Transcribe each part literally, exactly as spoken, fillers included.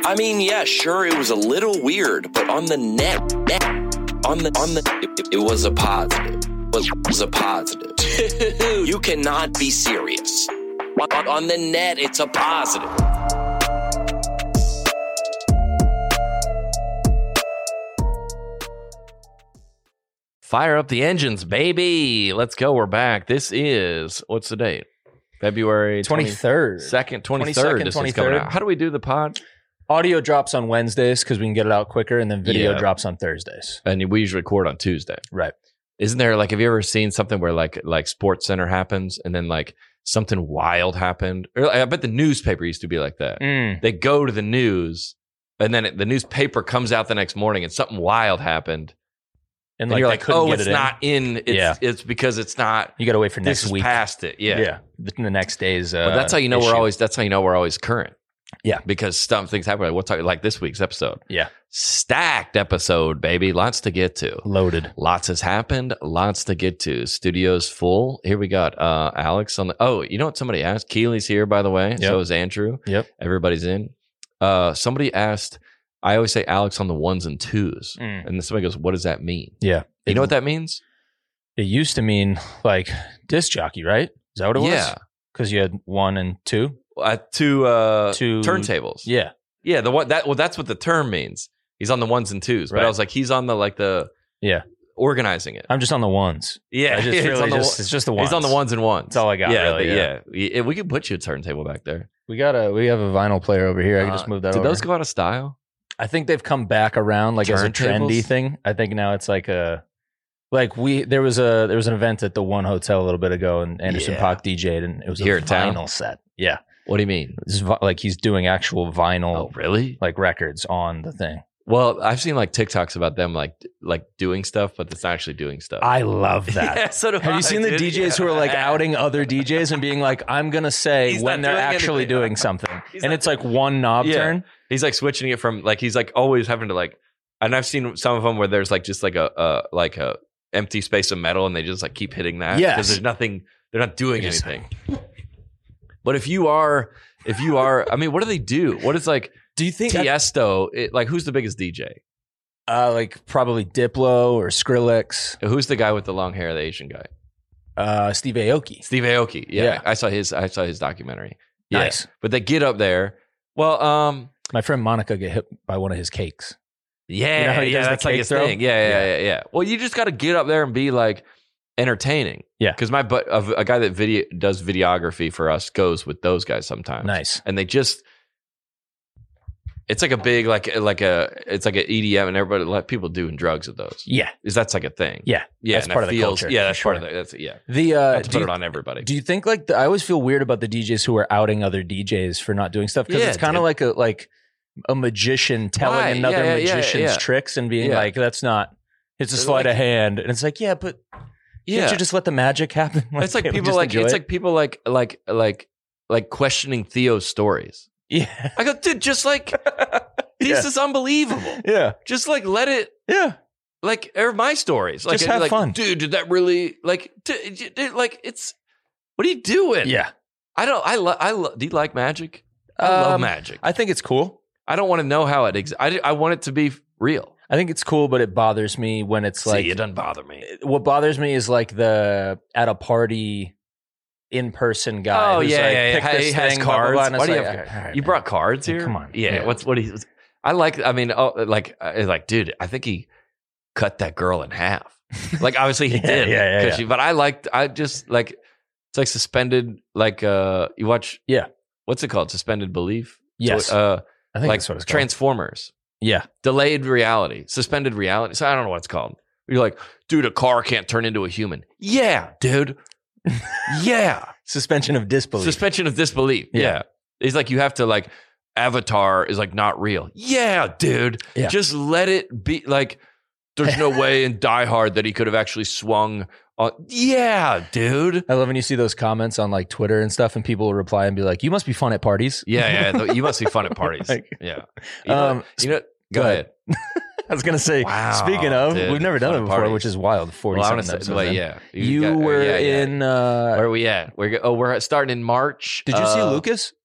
I mean, yeah, sure, it was a little weird, but on the net, net on the, on the, it, it was a positive. It was a positive. You cannot be serious. On, on the net, it's a positive. Fire up the engines, baby. Let's go. We're back. This is, what's the date? February twenty-third. Second, twenty-third. This is coming out. How do we do the pod? Audio drops on Wednesdays because we can get it out quicker, and then video Yeah. drops on Thursdays. And we usually record on Tuesday. Right. Isn't there, like, have you ever seen something where, like, like Sports Center happens and then, like, something wild happened? Or I bet the newspaper used to be like that. Mm. They go to the news, and then it, the newspaper comes out the next morning, and something wild happened. And, And like, you're they like, couldn't oh, get it's it in. not in. It's, Yeah. it's because it's not. You got to wait for This next is week. past it. Yeah. Yeah. The, the next day's. Uh, But that's how you know issue. we're always. That's how you know we're always current. Yeah. Because some things happen. Like, we'll talk, like this week's episode. Yeah. Stacked episode, baby. Lots to get to. Loaded. Lots has happened. Lots to get to. Studio's full. Here we got uh, Alex on the. Oh, you know what somebody asked? Keely's here, by the way. Yep. So is Andrew. Yep. Everybody's in. Uh, somebody asked. I always say Alex on the ones and twos, Mm. and then somebody goes, "What does that mean?" Yeah. You It- know what that means? It used to mean like disc jockey, right? Is that what it was? Yeah. Because you had one and two. Uh, two uh, Two- turntables. Yeah. Yeah, the one that well, that's what the term means. He's on the ones and twos, but Right. I was like, he's on the like the Yeah. organizing it. I'm just on the ones. Yeah, I just he's really on the just, one- it's just the ones. He's on the ones and ones. That's all I got, Yeah, really, but yeah. yeah. Yeah, we could put you a turntable back there. We got a we have a vinyl player over here. I can just Uh, move that Did over. those go out of style? I think they've come back around like as a Turntables? trendy thing. I think now it's like a like we there was a there was an event at the One Hotel a little bit ago, and Anderson Yeah. Paak D J'd, and it was Here a in town? vinyl set. Yeah, What do you mean? this is vi- like he's doing actual vinyl Oh, really? like records on the thing. Well, I've seen like TikToks about them like like doing stuff, but it's not actually doing stuff. I love that. Yeah, so do Have I, you seen the dude. D Js who are like Yeah. outing other D Js and being like, I'm going to say He's when not they're doing actually anything. doing something. He's And not it's like one knob Yeah. turn. He's like switching it from like he's like always having to like, and I've seen some of them where there's like just like a, a like a empty space of metal, and they just like keep hitting that Yes. because there's nothing. They're not doing They just- anything. But if you are, if you are, I mean, what do they do? What is like Do you think Tiesto? It, like who's the biggest D J? uh, like probably Diplo or Skrillex, Who's the guy with the long hair, the Asian guy? uh, Steve Aoki. Steve Aoki. Yeah, Yeah. I saw his. I saw his documentary. Yeah. Nice. But they get up there. Well, um, My friend Monica got hit by one of his cakes. yeah, You know how he yeah, does the that's like cake his throw? thing. Yeah, yeah, Yeah. yeah, yeah. Well, you just got to get up there and be like entertaining. Yeah. Because my but a, a guy that video does videography for us goes with those guys sometimes. Nice. And they just, it's like a big like like a it's like an E D M, and everybody like people doing drugs at those. Yeah. Is that's like a thing? Yeah. Yeah, That's and part it of the feels, culture, Yeah, for that's part of sure. the that's yeah. The uh, Not to do put you, it on everybody. do you think like the, I always feel weird about the D Js who are outing other D Js for not doing stuff because Yeah, it's kind of dude. like a like a magician telling Right. another Yeah, yeah, yeah, magician's yeah. tricks and being Yeah. like, that's not. It's a They're sleight like- of hand, and it's like, yeah, but Yeah, can't you just let the magic happen? it's like can't we people just like enjoy it's it? like people like like like like questioning Theo's stories. yeah, I go, dude, just like this Yeah. is unbelievable. yeah, Just like let it yeah. like air my stories. Like Just I'd be have like, fun. dude. Did that really like? Dude, dude, like it's what are you doing? Yeah. I don't. I love. I lo- do you like magic? I love Um, magic. I think it's cool. I don't want to know how it exists. I, I want it to be real. I think it's cool, but it bothers me when it's like See, it doesn't bother me. what bothers me is like the at a party in person guy. Oh, who's yeah, like, yeah, yeah. pick this He has thing, blah, blah, cards. blah, and Why it's do you like, have- all right, You man. brought cards here. Come on. Yeah. Yeah. What's what he? I like. I mean, oh, like, uh, like, dude. I think he cut that girl in half. Like, obviously he Yeah, did. yeah, yeah, 'cause yeah. she- but I liked. I just like. It's like suspended. Like, uh, you watch. Yeah. What's it called? Suspended belief. Yes. So, uh, I think like that's what it's called. Transformers. Yeah. Delayed reality, suspended reality. So I don't know what it's called. You're like, dude, a car can't turn into a human. Yeah, dude. Yeah. Suspension of disbelief. Suspension of disbelief. Yeah. Yeah. It's like you have to like Avatar is like not real. Yeah, dude. Yeah. Just let it be like there's no way in Die Hard that he could have actually swung on. Yeah, dude. I love when you see those comments on like Twitter and stuff, and people will reply and be like, "You must be fun at parties." Yeah, yeah. th- You must be fun at parties. Like- yeah. You know, Um, you know go go ahead. I was gonna say. Wow, speaking of, dude. we've never done Fun it at before, parties. which is wild. Forty Well, I something wanna say, episodes well, in. yeah. You got- were yeah, yeah. in. Uh, Where are we at? We're go- oh, we're starting in March. did you see Uh, Lucas?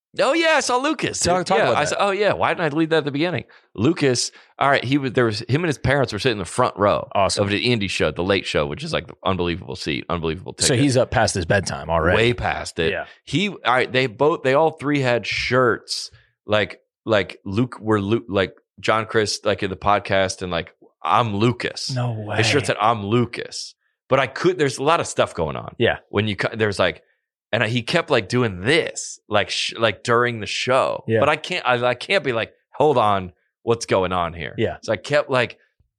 Oh yeah, I saw Lucas. Talk- dude. talk yeah, about I that. saw, oh yeah, why didn't I leave that at the beginning? Lucas, all right, he was there was him and his parents were sitting in the front row Awesome. of the indie show, the late show, which is like the unbelievable seat, unbelievable ticket. So he's up past his bedtime already. way past it. Yeah. He all right, they both they all three had shirts like like Luke were Luke like John Chris like in the podcast and like I'm Lucas. No way. His shirt said I'm Lucas. But I could there's a lot of stuff going on. Yeah. When you cu- there's like and I, he kept like doing this like sh- like during the show. Yeah. But I can't I, I can't be like hold on what's going on here. Yeah. So I kept like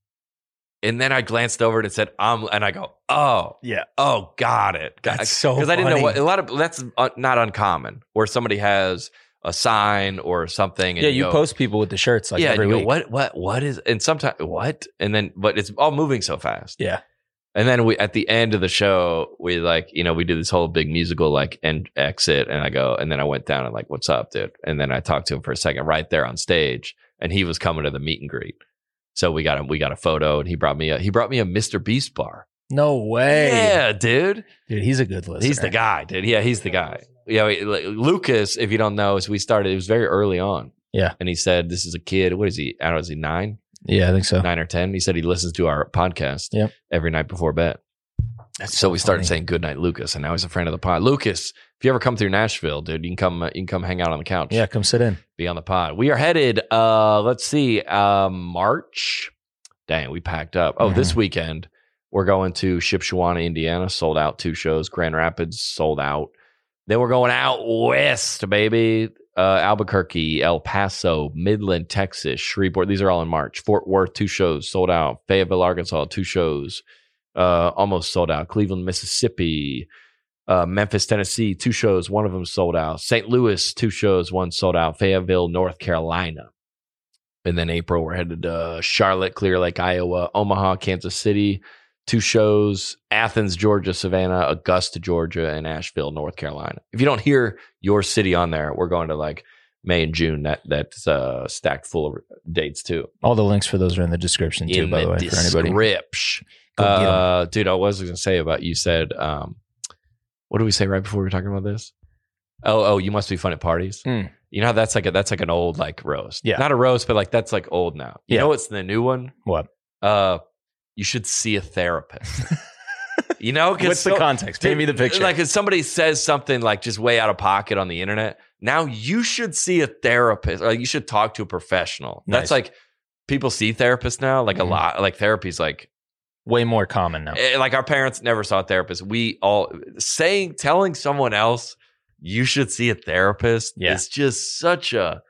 and then I glanced over and it said I'm and I go oh Yeah. oh got it That's so because I didn't know funny. what a lot of that's uh, not uncommon where somebody has a sign or something and Yeah, you go, post people with the shirts like yeah every and you week. go, what what what is and sometimes what and then but it's all moving so fast. Yeah. And then we at the end of the show, we like, you know, we did this whole big musical like end exit. And I go, and then I went down and like, what's up, dude? And then I talked to him for a second right there on stage. And he was coming to the meet and greet. So we got him, we got a photo and he brought me a he brought me a Mister Beast bar. No way. Yeah, dude. Dude, he's a good listener. He's the guy, dude. Yeah, he's the guy. Yeah, we- like, Lucas, if you don't know, is we started, it was very early on. Yeah. And he said, this is a kid. What is he? I don't know, is he nine? Yeah, I think so. Nine or ten? He said he listens to our podcast Yep. every night before bed. That's So we started funny. saying good night, Lucas, and now he's a friend of the pod. Lucas, if you ever come through Nashville, dude, you can come. Uh, you can come hang out on the couch. Yeah, come sit in. Be on the pod. We are headed. Uh, let's see, uh, March. Dang, we packed up. Oh, Mhm. this weekend we're going to Shipshewana, Indiana. Sold out two shows. Grand Rapids sold out. Then we're going out west, baby. Uh, Albuquerque, El Paso, Midland, Texas, Shreveport. These are all in March. Fort Worth, two shows sold out. Fayetteville, Arkansas, two shows. Uh, almost sold out. Cleveland, Mississippi, uh, Memphis, Tennessee, two shows. One of them sold out. Saint Louis, two shows. One sold out. Fayetteville, North Carolina. And then April, we're headed to Charlotte, Clear Lake, Iowa, Omaha, Kansas City, two shows. Athens, Georgia, Savannah, Augusta, Georgia, and Asheville, North Carolina. If you don't hear your city on there, we're going to like May and June. That That's uh, stacked full of dates too. All the links for those are in the description too, In by the, the way, for anybody. description. Go get 'em. Uh, dude, I was going to say about you said, um, what did we say right before we were talking about this? Oh, oh, you must be fun at parties. Mm. You know how that's like a that's like an old like roast. Yeah. Not a roast, but like that's like old now. You Yeah. know what's the new one? What? Uh, you should see a therapist. You know, 'cause What's the so- context? Paint me the picture. Like if somebody says something like just way out of pocket on the internet, now you should see a therapist or you should talk to a professional. Nice. That's like people see therapists now, like Mhm. a lot. Like therapy's like Way more common now. eh, like our parents never saw a therapist. We all saying telling someone else you should see a therapist Yeah. is just such a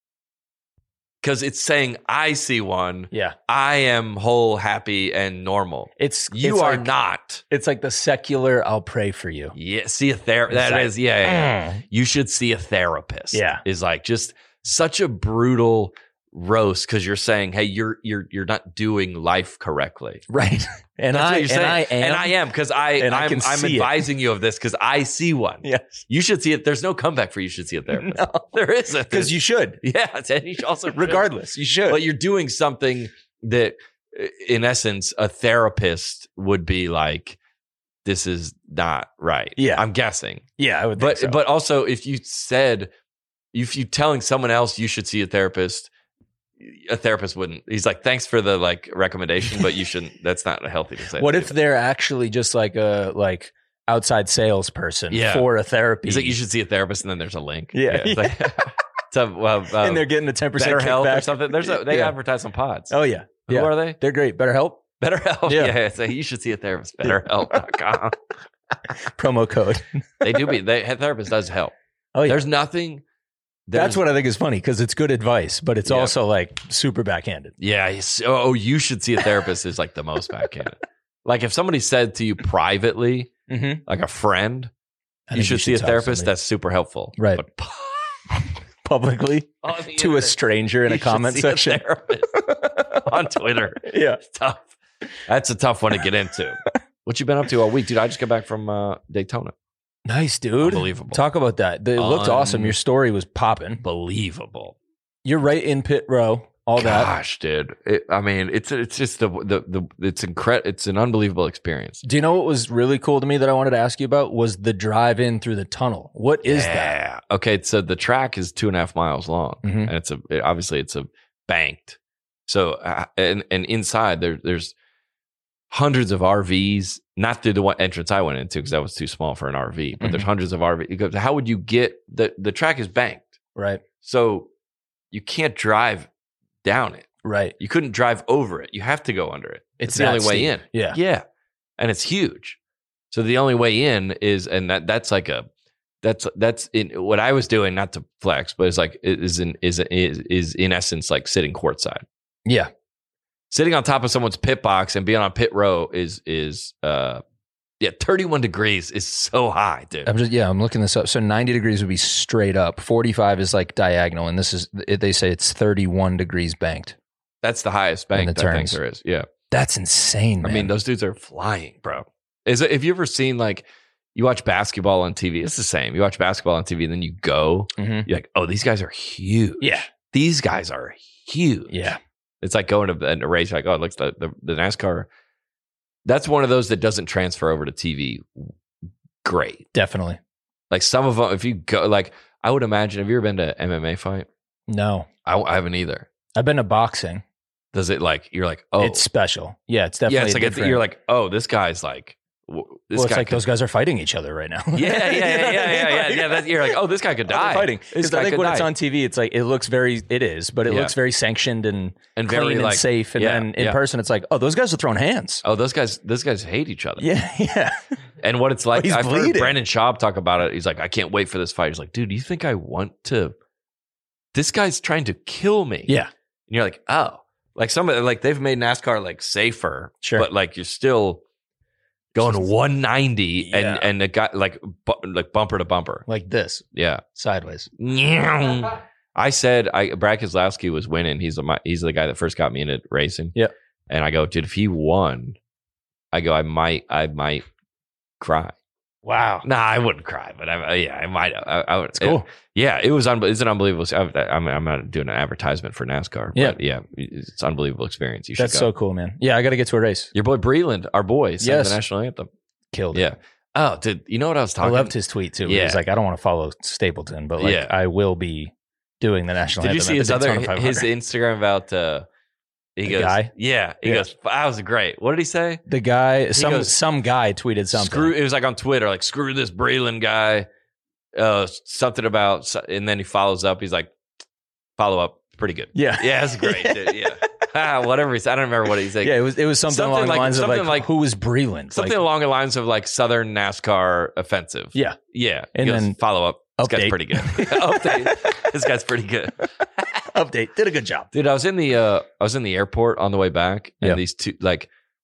because it's saying I see one. Yeah. I am whole, happy, and normal. It's You it's are like, not. It's like the secular I'll pray for you. Yeah, see a therapist. That Exactly. is, yeah, yeah, yeah. Mm. You should see a therapist. Yeah. Is like just such a brutal roast because you're saying, hey, you're you're you're not doing life correctly. Right. And That's I what you're and saying. I am and I am because I and I I'm, can I'm see it. advising you of this because I see one. Yes. You should see it. There's no comeback for you should see a therapist. No. There isn't. Because you should. yeah, and you also should. Regardless, you should. But you're doing something that, in essence, a therapist would be like, this is not right. Yeah. I'm guessing. yeah, I would think But so. but also, if you said, if you telling someone else you should see a therapist, a therapist wouldn't. He's like, thanks for the like recommendation, but you shouldn't. That's not healthy to say. what to if you. they're actually just like a like outside salesperson Yeah. for a therapy? He's like, you should see a therapist, and then there's a link. Yeah. it's like, to, well, uh, and they're getting a ten percent BetterHelp kickback or something. There's a, they Yeah. advertise on pods. Oh yeah. Who Yeah. are they? They're great. Better help. BetterHelp. Yeah. Yeah. So you should see a therapist. BetterHelp dot com. Promo code. They do be. They, a therapist does help. Oh yeah. There's nothing. That's there's- what I think is funny because it's good advice, but it's Yeah. also like super backhanded. Yeah. he's- Oh, you should see a therapist is like the most backhanded. Like if somebody said to you privately, Mm-hmm. like a friend, you should see a therapist. That's super helpful. Right. But publicly on the to a internet, stranger in you a should comment see a section. therapist on Twitter. Yeah. It's tough. That's a tough one to get into. What you been up to all week, dude? I just got back from uh, Daytona. Nice, dude. Unbelievable. Talk about that. It looked Un- awesome. Your story was popping. Unbelievable. You're right in pit row. all that. Gosh, dude. It, I mean, it's it's just the the, the it's incredible. It's an unbelievable experience. Do you know what was really cool to me that I wanted to ask you about was the drive in through the tunnel. What is yeah. that? Okay, so the track is two and a half miles long, Mm-hmm. and it's a it, obviously it's a banked. So uh, and and inside there there's hundreds of R Vs. Not through the one entrance I went into because that was too small for an R V. But Mm-hmm. there's hundreds of R Vs. Because how would you get the the track is banked, Right. so you can't drive down it. Right. You couldn't drive over it. You have to go under it. It's It's the that only way steep. in. Yeah. Yeah. And it's huge. So the only way in is, and that that's like a, that's, that's in what I was doing, not to flex, but it's like, is in, is, is, is in essence like sitting courtside. Yeah. Sitting on top of someone's pit box and being on pit row is, is, uh, yeah, thirty-one degrees is so high, dude. I'm just yeah, I'm looking this up. So ninety degrees would be straight up. forty-five is like diagonal, and this is they say it's thirty-one degrees banked. That's the highest bank the that I think turns. there is. Yeah. That's insane, man. I mean, those dudes are flying, bro. Is it, have you ever seen like you watch basketball on T V? It's the same. You watch basketball on T V, and then you go, Mhm. you're like, oh, these guys are huge. Yeah. These guys are huge. Yeah. It's like going to a race, like, oh, it looks like the, the NASCAR. That's one of those that doesn't transfer over to T V great. Definitely. Like some of them, if you go, like, I would imagine, have you ever been to M M A fight? No. I, I haven't either. I've been to boxing. Does it like, you're like, oh. It's special. Yeah, it's definitely yeah, it's like, a, different. you're like, oh, this guy's like, w- this well, it's guy like could- those guys are fighting each other right now. Yeah, yeah, yeah, yeah, yeah, yeah. yeah that's, you're like, oh, this guy could Oh, they're die. fighting. This Because guy I think could when die. it's on T V, it's like it looks very, it is, but it Yeah. looks very sanctioned and, and clean very and like safe. And yeah, then in yeah. person, it's like, oh, those guys are throwing hands. Oh, those guys, those guys hate each other. Yeah, yeah. And what it's like, Oh, he's I've heard bleeding. Brandon Schaub talk about it. He's like, I can't wait for this fight. He's like, dude, do you think I want to? This guy's trying to kill me. Yeah. And you're like, oh, like some of like they've made NASCAR like safer, Sure. but like you're still going one ninety Yeah. and and the guy like bu- like bumper to bumper. Like this, Yeah. sideways. I said, I Brad Keselowski was winning. He's the, my, he's the guy that first got me into racing. Yeah. And I go, dude, if he won, I go, I might, I might cry. Wow. Nah, I wouldn't cry, but I, yeah, I might. I, I would. It's cool. Yeah, it was. Un- it's an unbelievable. I, I'm, I'm not doing an advertisement for NASCAR. Yeah. But yeah, it's an unbelievable experience. You should That's go. so cool, man. Yeah, I got to get to a race. Your boy Breland, our boy, sang Yes. the national anthem. Killed it. Yeah. Oh, dude, you know what I was I talking? loved his tweet too. Yeah. Yeah. He's like, I don't want to follow Stapleton, but like, Yeah. I will be doing the national Did you anthem. see at his the other Daytona five hundred. his Instagram about? Uh, he The goes, guy? yeah. He Yeah. goes, that was great. What did he say? The guy, some goes, some guy tweeted something. Screw. It was like on Twitter, like screw this Breland guy. Uh, something about, and then he follows up. He's like, follow up, pretty good. Yeah, Yeah, that's great. Dude. Yeah, ah, whatever he said. I don't remember what he said. yeah. It was it was something, Something along like- the lines of something like, like- who was Breland? Something Like, along the lines of like Southern NASCAR offensive. yeah. Yeah. He And goes, then follow up. This guy's update. pretty good. Update. This guy's pretty good. Update. Did a good job. Dude, I was in the uh I was in the airport on the way back, and Yeah. these two like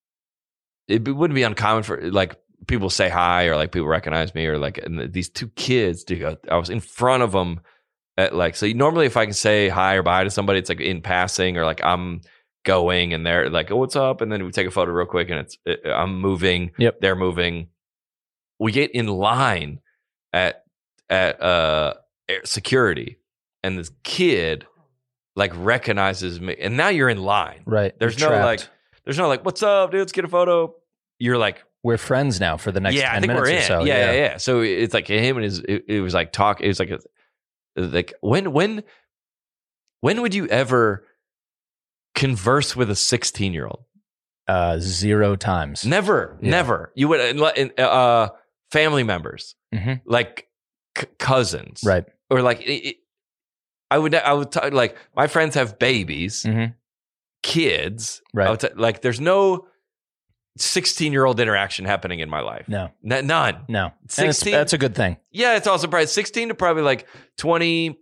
it be- wouldn't be uncommon for like people say hi or like people recognize me or like and these two kids, dude, I was in front of them at like so normally if I can say hi or bye to somebody, it's like in passing or like I'm going and they're like, oh, what's up? And then we take a photo real quick and it's it, I'm moving, Yep. they're moving. We get in line at at uh air- security and this kid like recognizes me and now you're in line. Right. There's You're no trapped. like there's no like, what's up, dude? Let's get a photo. You're like, We're friends now for the next yeah, ten I think minutes we're or in. so. yeah, yeah, yeah. So it's like him and his. It, it was like talk. It was like a, like when when when would you ever converse with a sixteen year old? Uh, zero times. Never, Yeah. never. You would uh, uh family members Mhm. like c- cousins, Right. Or like it, it- I would I would talk, like my friends have babies, Mhm. kids, Right. I would t- like there's no sixteen year old interaction happening in my life. No. N- none. No. And it's- sixteen That's a good thing. Yeah, it's also probably sixteen to probably like twenty-two.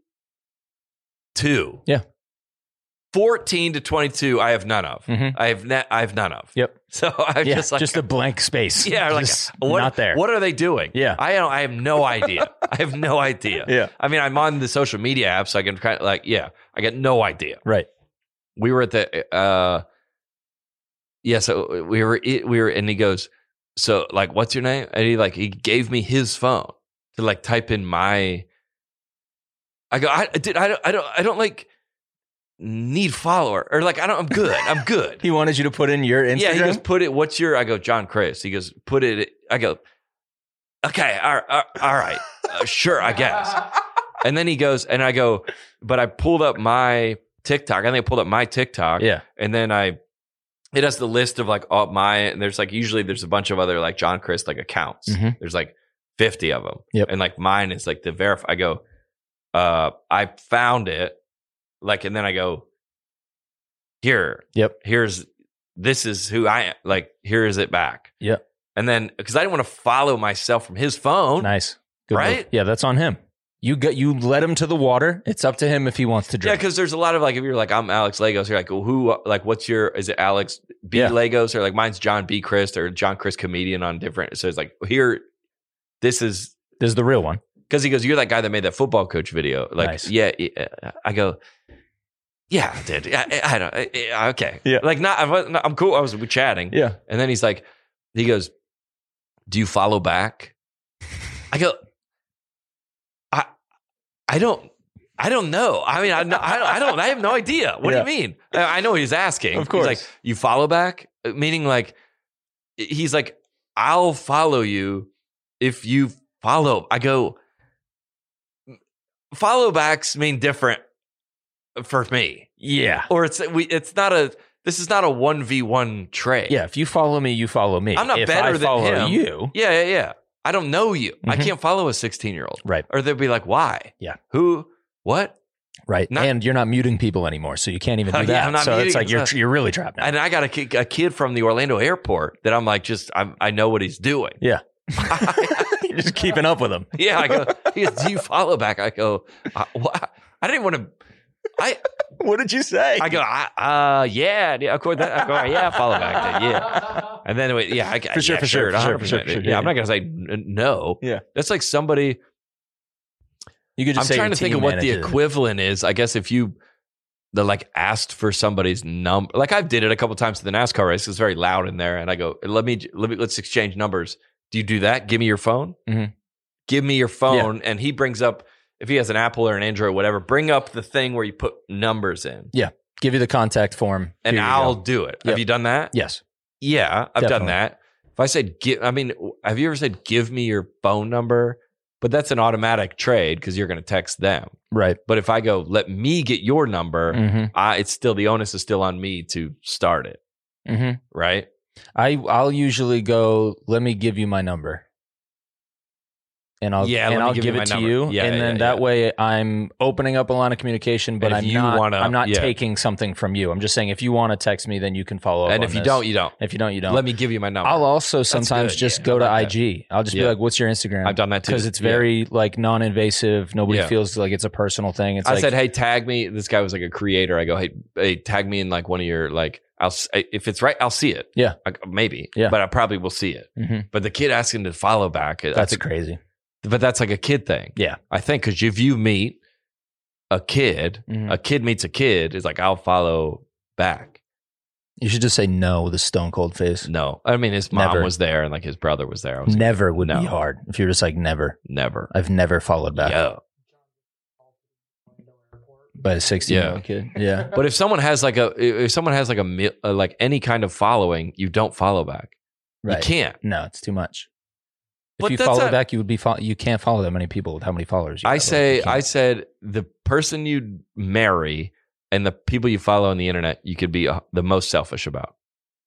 Yeah. fourteen to twenty-two, I have none of. Mhm. I have ne- I have none of. Yep. So I'm Yeah. just like just a blank space. yeah, like Just what, not there. What are they doing? Yeah. I don't. I have no idea. I have no idea. Yeah. I mean, I'm on the social media app, so I can kind of like, yeah, I got no idea. Right. We were at the, uh, yeah. So we were, we were, and he goes, so like, what's your name? And he like, he gave me his phone to like type in my. I go, I did. I don't. I don't. I don't like. need follower or like I don't. I'm good. I'm good. He wanted you to put in your Instagram. Yeah, he goes, put it. What's your? I go, John Chris. He goes, put it. I go, okay, all right, all right, uh, sure, I guess. And then he goes, and I go, but I pulled up my TikTok. I think I pulled up my TikTok. Yeah, and then I, it has the list of like all my. And there's like usually there's a bunch of other like John Chris like accounts. Mm-hmm. There's like fifty of them. Yep. And like mine is like the verify. I go, uh, I found it. Like, and then I go, here. Yep. Here's, this is who I am. Like, here is it back. Yep. And then, because I didn't want to follow myself from his phone. Nice. Good right? move. Yeah, that's on him. You get, you let him to the water. It's up to him if he wants to Yeah, drink. because there's a lot of like, if you're like, I'm Alex Lagos, you're like, well, who, like, what's your, is it Alex B. Yeah. Lagos? Or like, mine's John B. Chris or John Chris comedian on different. So it's like, here, this is, This is the real one. because he goes, you're that guy that made that football coach video. Like, Nice. yeah, yeah. I go, yeah, dude. I, I don't, I, okay. Yeah. Like, not, I'm, I'm cool. I was we chatting. Yeah. And then he's like, he goes, do you follow back? I go, I, I don't, I don't know. I mean, I, I, I don't, I have no idea. What Yeah. do you mean? I, I know what he's asking. Of course. He's like, you follow back? Meaning like, he's like, I'll follow you if you follow. I go, follow backs mean different for me. Yeah. Or it's, we, it's not a, this is not a one v one trade. Yeah. If you follow me, you follow me. I'm not if better I than follow him. you. Yeah, yeah, yeah. I don't know you. I Mhm. can't follow a sixteen year old. Right. Or they'll be like, why? Yeah. Who? What? Right. Not- and you're not muting people anymore, so you can't even do Yeah, that. I'm not so it's muting, like it's you're not- you're really trapped now. And I got a kid, a kid from the Orlando airport that I'm like, just, I'm, I know what he's doing. Yeah. You're just keeping up with them. Yeah. I go, he goes, do you follow back? I go, uh, what? I didn't want to, I, What did you say? I go, I, uh, yeah, yeah, of course. That, I go, yeah, follow back. Then, yeah. And then, wait, yeah, I, For sure, yeah, for sure, for sure, for sure, for sure. Yeah, Yeah, I'm not going to say n- no. Yeah. That's like somebody, You could just I'm say trying your to think team of what the manager. equivalent is. I guess if you the like asked for somebody's number, like I did it a couple times to the NASCAR race. It's very loud in there, and I go, "Let me, let me, let's exchange numbers." Do you do that? Give me your phone. Mhm. Give me your phone, and he brings up if he has an Apple or an Android, or whatever. Bring up the thing where you put numbers in, Yeah. Give you the contact form. and Here you I'll go. do it. Yep. Have you done that? Yes. Yeah, I've Definitely. done that. If I said, give, I mean, have you ever said, give me your phone number? But that's an automatic trade because you're going to text them. Right. But if I go, let me get your number, Mm-hmm. I, it's still, the onus is still on me to start it. Mm-hmm. Right? I I'll usually go, let me give you my number. And I'll Yeah, let and me I'll give give you it my to number. you. Yeah, and then yeah, that yeah. way I'm opening up a line of communication, but And if I'm you not wanna- I'm not yeah. taking something from you. I'm just saying if you want to text me, then you can follow up. And on if you this. don't, you don't. If you don't, you don't. Let me give you my number. I'll also sometimes good, just yeah, go I to like I that. G. I'll just be Yeah. like, "What's your Instagram?" I've done that too. because it's Yeah. very like non-invasive. Nobody Yeah. feels like it's a personal thing. It's I like, said, hey, tag me. This guy was like a creator. I go, hey, hey, tag me in like one of your, like, I'll, s- if it's right, I'll see it. Yeah. Like, maybe. Yeah. But I probably will see it. Mhm. But the kid asking to follow back, I that's think- crazy. but that's like a kid thing. Yeah. I think because if you meet a kid, Mhm. a kid meets a kid, it's like, I'll follow back. You should just say no with a stone cold face. No. I mean, his mom Never. was there and like his brother was there. I was like, Never would no. be hard if you're just like never. never. I've never followed back Yeah. by a sixteen year Yeah. old kid. Yeah. But if someone has like a, if someone has like a, mi- uh, like any kind of following, you don't follow back. Right. You can't. No, it's too much. If But you that's follow not- back, you would be fo- you can't follow that many people with how many followers you I have. say, You can't. I said the person you marry and the people you follow on the internet, you could be uh, the most selfish about.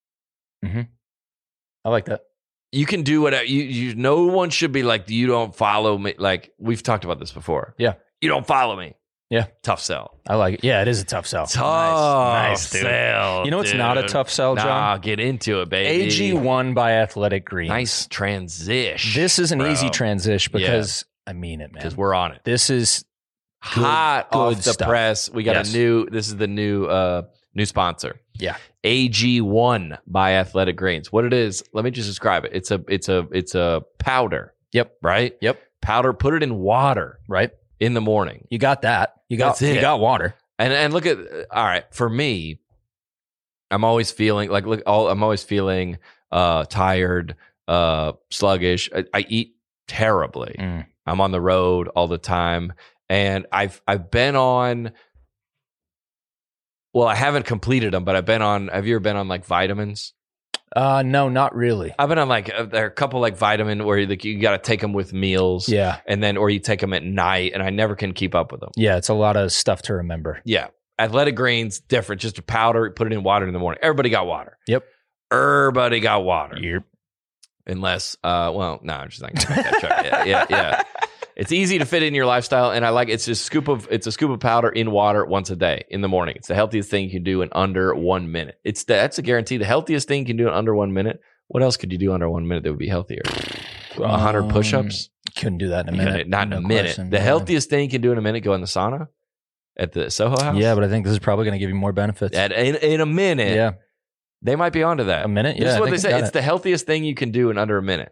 I like that. You can do whatever you, you, no one should be like, you don't follow me. Like we've talked about this before. Yeah. You don't follow me. Yeah. Tough sell. I like it. Yeah, it is a tough sell. Tough nice, nice dude. sell. You know what's not a dude. tough sell, John? Nah, get into it, baby. A G one by Athletic Greens. Nice transition. This is an bro. easy transition because I mean it, man. because we're on it. This is Good- Hot good off the stuff. press. We got Yes. a new. This is the new uh new sponsor. yeah. A G one by Athletic Greens. What it is? Let me just describe it. It's a it's a it's a powder. Yep. Right. Yep. Powder. Put it in water Right. in the morning. You got that. You got That's it. you got water. And and look at all right, for me, I'm always feeling like look all I'm always feeling uh tired, uh sluggish. I, I eat terribly. Mm. I'm on the road all the time, and I've I've been on Well, I haven't completed them, but I've been on. Have you ever been on like vitamins? Uh, no, not really. I've been on like uh, there are a couple like vitamin where you, like, you got to take them with meals. Yeah. And then, or you take them at night, and I never can keep up with them. Yeah, it's a lot of stuff to remember. Yeah. Athletic Greens, different. Just a powder, put it in water in the morning. Everybody got water. Yep. Everybody got water. Yep. Unless, uh, well, no, I'm just not gonna make that joke. Yeah, yeah, yeah. It's easy to fit in your lifestyle, and I like it's a scoop of it's a scoop of powder in water once a day in the morning. It's the healthiest thing you can do in under one minute. It's the, that's a guarantee. The healthiest thing you can do in under one minute. What else could you do under one minute that would be healthier? A hundred Um, push-ups. Couldn't do that in a You minute. couldn't- Not in No a minute. question. The Yeah. healthiest thing you can do in a minute: go in the sauna at the Soho House. Yeah, but I think this is probably going to give you more benefits. At, in, in a minute. yeah, They might be onto that. a minute. This Yeah, is I what think they say. got It's it. the healthiest thing you can do in under a minute.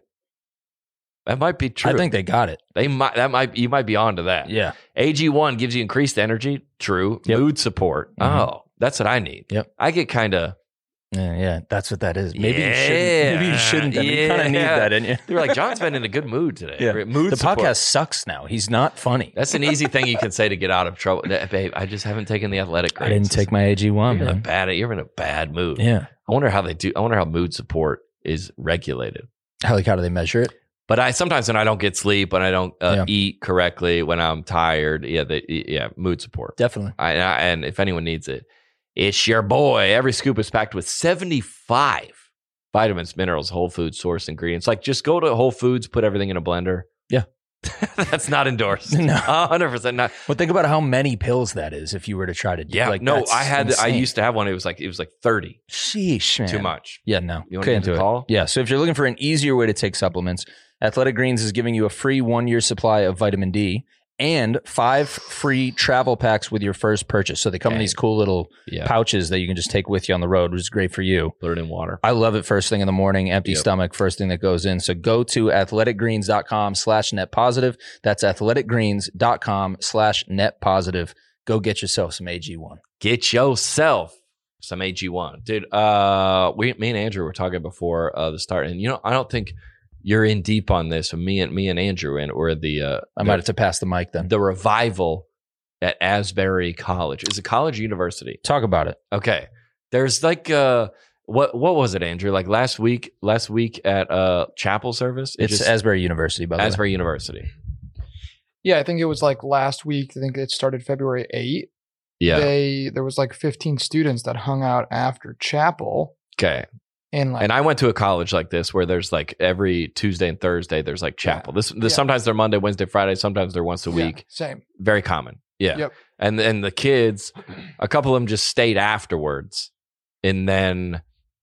That might be true. I think they got it. they might. That might. You might be onto that. Yeah. A G one gives you increased energy. True. Yep. Mood support. Mhm. Oh, that's what I need. Yep. I get kind of. Yeah, yeah, that's what that is. Maybe Yeah. you shouldn't. Maybe you shouldn't. Then. You kind of need Yeah. that, didn't you? They're like, John's been in a good mood today. Yeah. Mood The support. podcast sucks now. He's not funny. That's an easy thing you can say to get out of trouble. That- Babe, I just haven't taken the athletic. I didn't take my A G one, You're in a man. bad. You're in a bad mood. Yeah. I wonder how they do. I wonder how mood support is regulated. How like how do they measure it? But I sometimes when I don't get sleep, when I don't uh, Yeah. eat correctly, when I'm tired, yeah, they, yeah, mood support. Definitely. I, I, and if anyone needs it, it's your boy. Every scoop is packed with seventy-five vitamins, minerals, whole food source ingredients. Like just go to Whole Foods, put everything in a blender. Yeah. That's not endorsed. No. one hundred percent not. Well, think about how many pills that is if you were to try to do Yeah, like no, that's I had. I insane. used to have one. It was like it was like thirty. Sheesh, man. Too much. Yeah, no. You wanna Couldn't give the do it. call? Yeah. So if you're looking for an easier way to take supplements, Athletic Greens is giving you a free one year supply of vitamin D and five free travel packs with your first purchase. So they come in Dang. these cool little Yeah. pouches that you can just take with you on the road, which is great for you. Put it in water. I love it first thing in the morning, empty Yep. stomach, first thing that goes in. So go to athleticgreens.com slash net positive. That's athleticgreens.com slash net positive. Go get yourself some A G one. Get yourself some A G one, dude. Uh, we, me and Andrew were talking before uh, the start, and you know, I don't think you're in deep on this. Me and me and Andrew, and or the uh, I the, might have to pass the mic then. the revival at Asbury College. Is it college or university? Talk about it. Okay, there's like uh, what what was it, Andrew? Like last week, last week at uh chapel service. It It's just- Asbury University, by the way. Asbury University. Yeah, I think it was like last week. I think it started February eighth. Yeah. They there was like fifteen students that hung out after chapel Okay. and like And I went to a college like this where there's like every Tuesday and Thursday there's like chapel. This, this Yeah. sometimes they're Monday, Wednesday, Friday. Sometimes they're once a yeah, week. same. Very common. Yeah. Yep. And and the kids, a couple of them just stayed afterwards, and then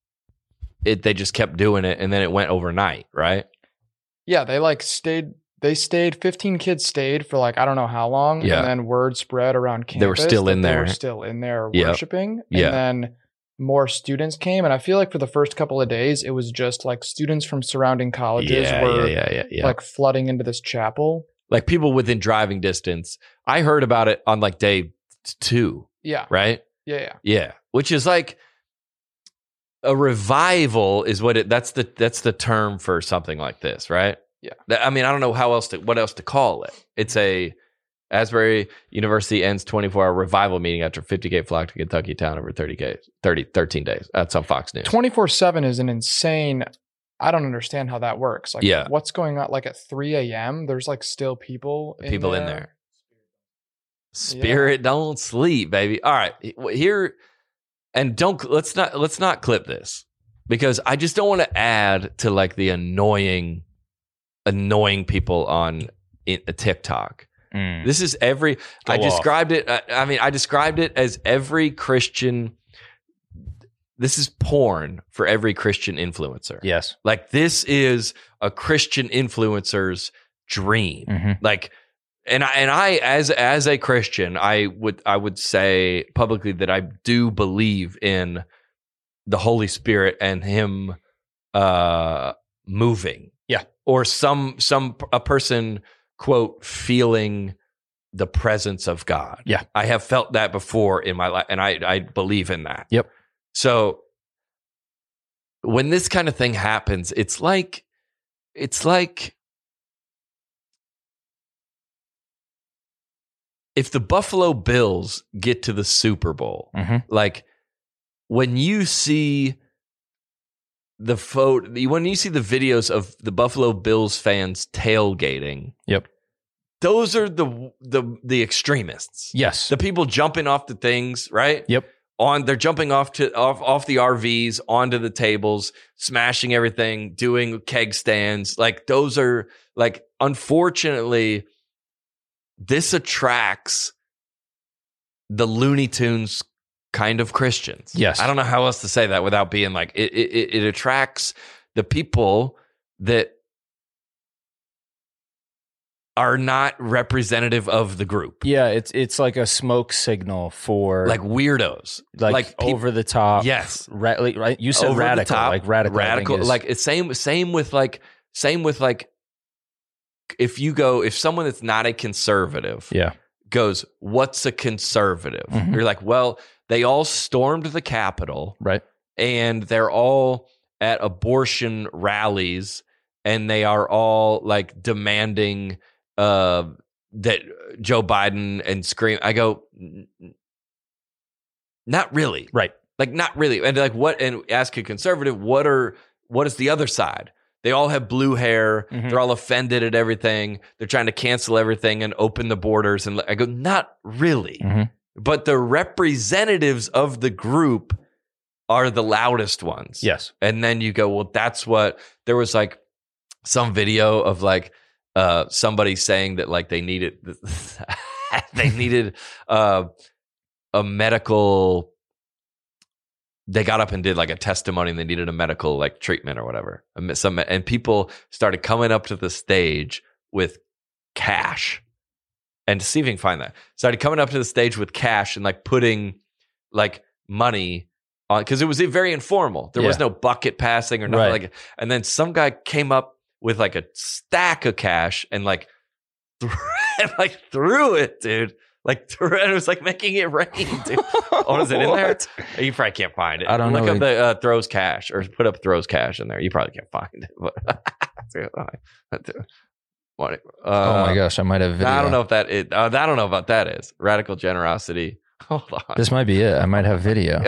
it they just kept doing it, and then it went overnight, right? Yeah, they like stayed. They stayed. Fifteen kids stayed for like I don't know how long. Yeah. And then word spread around campus. They were still that in They there. were still in there Yep. worshiping. Yeah. And then more students came, and I feel like for the first couple of days, it was just like students from surrounding colleges Yeah, were yeah, yeah, yeah, yeah. like flooding into this chapel. like people within driving distance. I heard about it on like day two, Yeah. right? Yeah. Yeah. Yeah, which is like a revival is what it. That's the that's the term for something like this, right? Yeah. That- I mean, I don't know how else to what else to call it. It's a Asbury University ends twenty-four hour revival meeting after fifty K flock to Kentucky town over thirty K, thirty, thirteen days. That's on Fox News. twenty-four seven is an insane. I don't understand how that works. Like, Yeah. what's going on? Like at three a.m., there's like still people in People there. in there. Spirit don't sleep, baby. All right, here and don't let's not let's not clip this because I just don't want to add to like the annoying, annoying people on in, TikTok. Mm. This is every. Go I off. described it. I, I mean, I described it as every Christian. This is porn for every Christian influencer. Yes. Like this is a Christian influencer's dream. Mhm. Like, and I and I as as a Christian, I would I would say publicly that I do believe in the Holy Spirit and Him uh, moving. Yeah. Or some some a person quote feeling the presence of God. Yeah. I have felt that before in my life, and I I believe in that. Yep. So when this kind of thing happens, it's like it's like if the Buffalo Bills get to the Super Bowl, Mm-hmm. like when you see the photo, when you see the videos of the Buffalo Bills fans tailgating, Yep. those are the the the extremists. Yes. The people jumping off the things, right? Yep. On they're jumping off to off off the R Vs onto the tables, smashing everything, doing keg stands. Like those are like, unfortunately, this attracts the Looney Tunes kind of Christians. Yes. I don't know how else to say that without being like it. It, it attracts the people that are not representative of the group. Yeah, it's it's like a smoke signal for Like weirdos, like, like peop- over the top. Yes. Ra- like, right. You said Over the radical, top, like radical. I think radical. is- Like it's same same with like same with like if you go if someone that's not a conservative yeah, goes, what's a conservative? Mhm. You're like, well, they all stormed the Capitol right. and they're all at abortion rallies and they are all like demanding uh, that Joe Biden and scream. I go, "N- n- not really. Right. Like, not really. And like, what, and ask a conservative, what are, what is the other side? They all have blue hair. Mhm. They're all offended at everything. They're trying to cancel everything and open the borders. And I go, not really. Mhm. But the representatives of the group are the loudest ones. Yes. And then you go, well, that's what there was like some video of like uh, somebody saying that like they needed they needed uh, a medical. They got up and did like a testimony and they needed a medical like treatment or whatever. And Some and people started coming up to the stage with cash. And to see if you can find that. Started coming up to the stage with cash and like putting like money on, because it was very informal. There was Yeah. no bucket passing or nothing Right. like it. And then some guy came up with like a stack of cash and like threw, and like threw it, dude. Like threw it. It was like making it rain, dude. Oh, is it in there? What? You probably can't find it. I don't Look know. up the uh, throws cash or put up throws cash in there. You probably can't find it. But what? Uh, Oh my gosh, I might have video. I don't know if that is. Uh, I don't know about that is radical generosity. Hold on. This might be it. I might have video.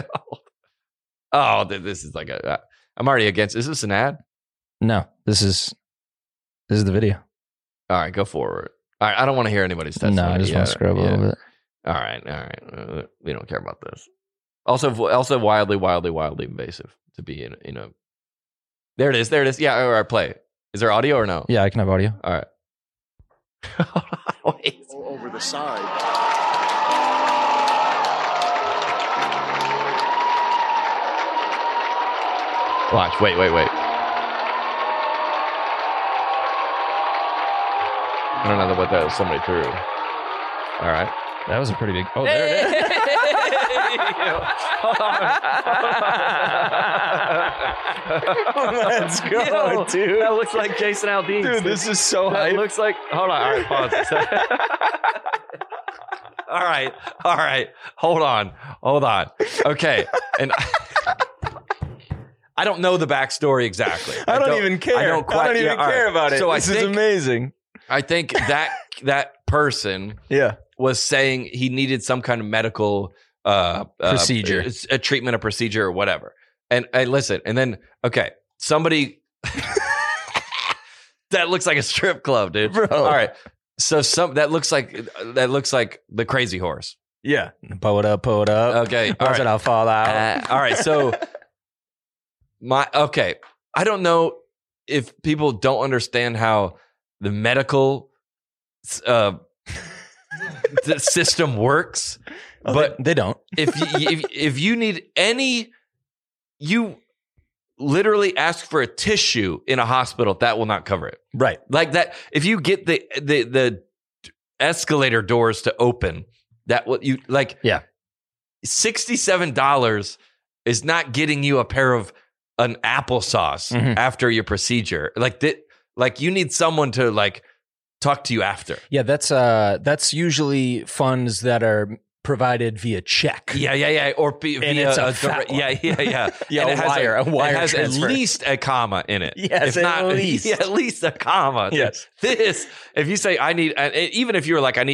Oh, th- this is like a. Uh, I'm already against. Is this an ad? No, this is this is the video. All right, go forward. All right, I don't want to hear anybody's testimony. No, I just want to Yeah, scrub a yeah. little bit. All right, all right. Uh, we don't care about this. Also, also wildly, wildly, wildly invasive to be in. You know. There it is. There it is. Yeah. All right. Play. Is there audio or no? Yeah, I can have audio. All right. Hold on, wait. over the side. Watch. Wait. Wait. Wait. I don't know what that is. Somebody threw. All right. That was a pretty big. Oh, there it is. Let's go, dude. That looks like Jason Aldean. Dude, this is so That hype. looks like. Hold on. All right. Pause. this. all right. All right. Hold on. Hold on. Okay. And I don't know the backstory exactly. I don't, even care. I don't quite. I don't even yeah, all care right. about it. So this I is think, amazing. I think that that person Yeah. was saying he needed some kind of medical uh, Procedure. uh, a treatment, a procedure, or whatever. And and listen, and then okay, somebody that looks like a strip club, dude. Bro. All right, so some that looks like that looks like the Crazy Horse. Yeah. Pull it up, pull it up. Okay, all Watch right. it, I'll fall out. Uh, all right, so my okay, I don't know if people don't understand how the medical uh, the system works, Oh, but they, they don't. if you, if if you need any, you literally ask for a tissue in a hospital. That will not cover it. Right. Like that. If you get the the the escalator doors to open, that what you like. Yeah. sixty-seven dollars is not getting you a pair of an applesauce Mhm. after your procedure. Like that. Like you need someone to like talk to you after. Yeah, that's uh that's usually funds that are provided via check. Yeah, yeah, yeah. Or be, And via it's a a fat direct- one. yeah, yeah, yeah. Yeah, And a it has wire- a wire It has transfer. at least a comma in it. Yes, if at not, least. Yeah, at least a comma. Yes. This, if you say I need, and even if you're like I need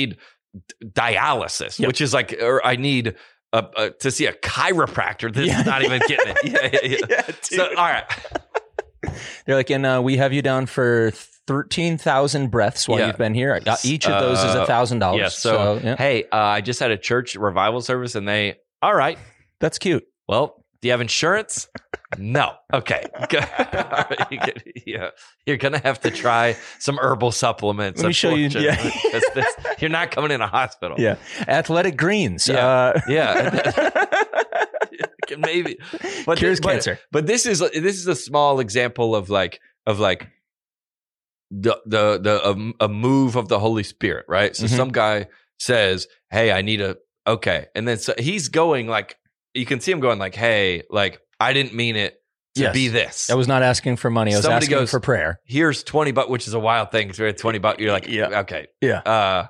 dialysis, Yep. which is like, or I need a, a, to see a chiropractor. This Yeah. is not even getting it. Yeah, yeah, yeah. Yeah, So, all right. They're like, and uh, we have you down for thirteen thousand breaths while Yeah. you've been here. Uh, Each of those is Uh, a thousand dollars. Yeah. So, yeah. hey, uh, I just had a church revival service, and they, all right. That's cute. Well, do you have insurance? No. Okay. Good. All right, you get- yeah. You're going to have to try some herbal supplements. Let me show you- yeah. unfortunately, 'cause this- you're not coming in a hospital. Yeah. Athletic Greens. Yeah. Uh, Yeah. Maybe. But Cures this, but- cancer. But this is this is a small example of like of like the the the a, a move of the Holy Spirit, right? So Mhm. some guy says, "Hey, I need a okay," and then so he's going like you can see him going like, "Hey, like I didn't mean it to Yes. be this." I was not asking for money. I was Somebody asking goes- for prayer. Here's twenty bucks, which is a wild thing. It's twenty bucks. You're like, Yeah. okay, Yeah. uh,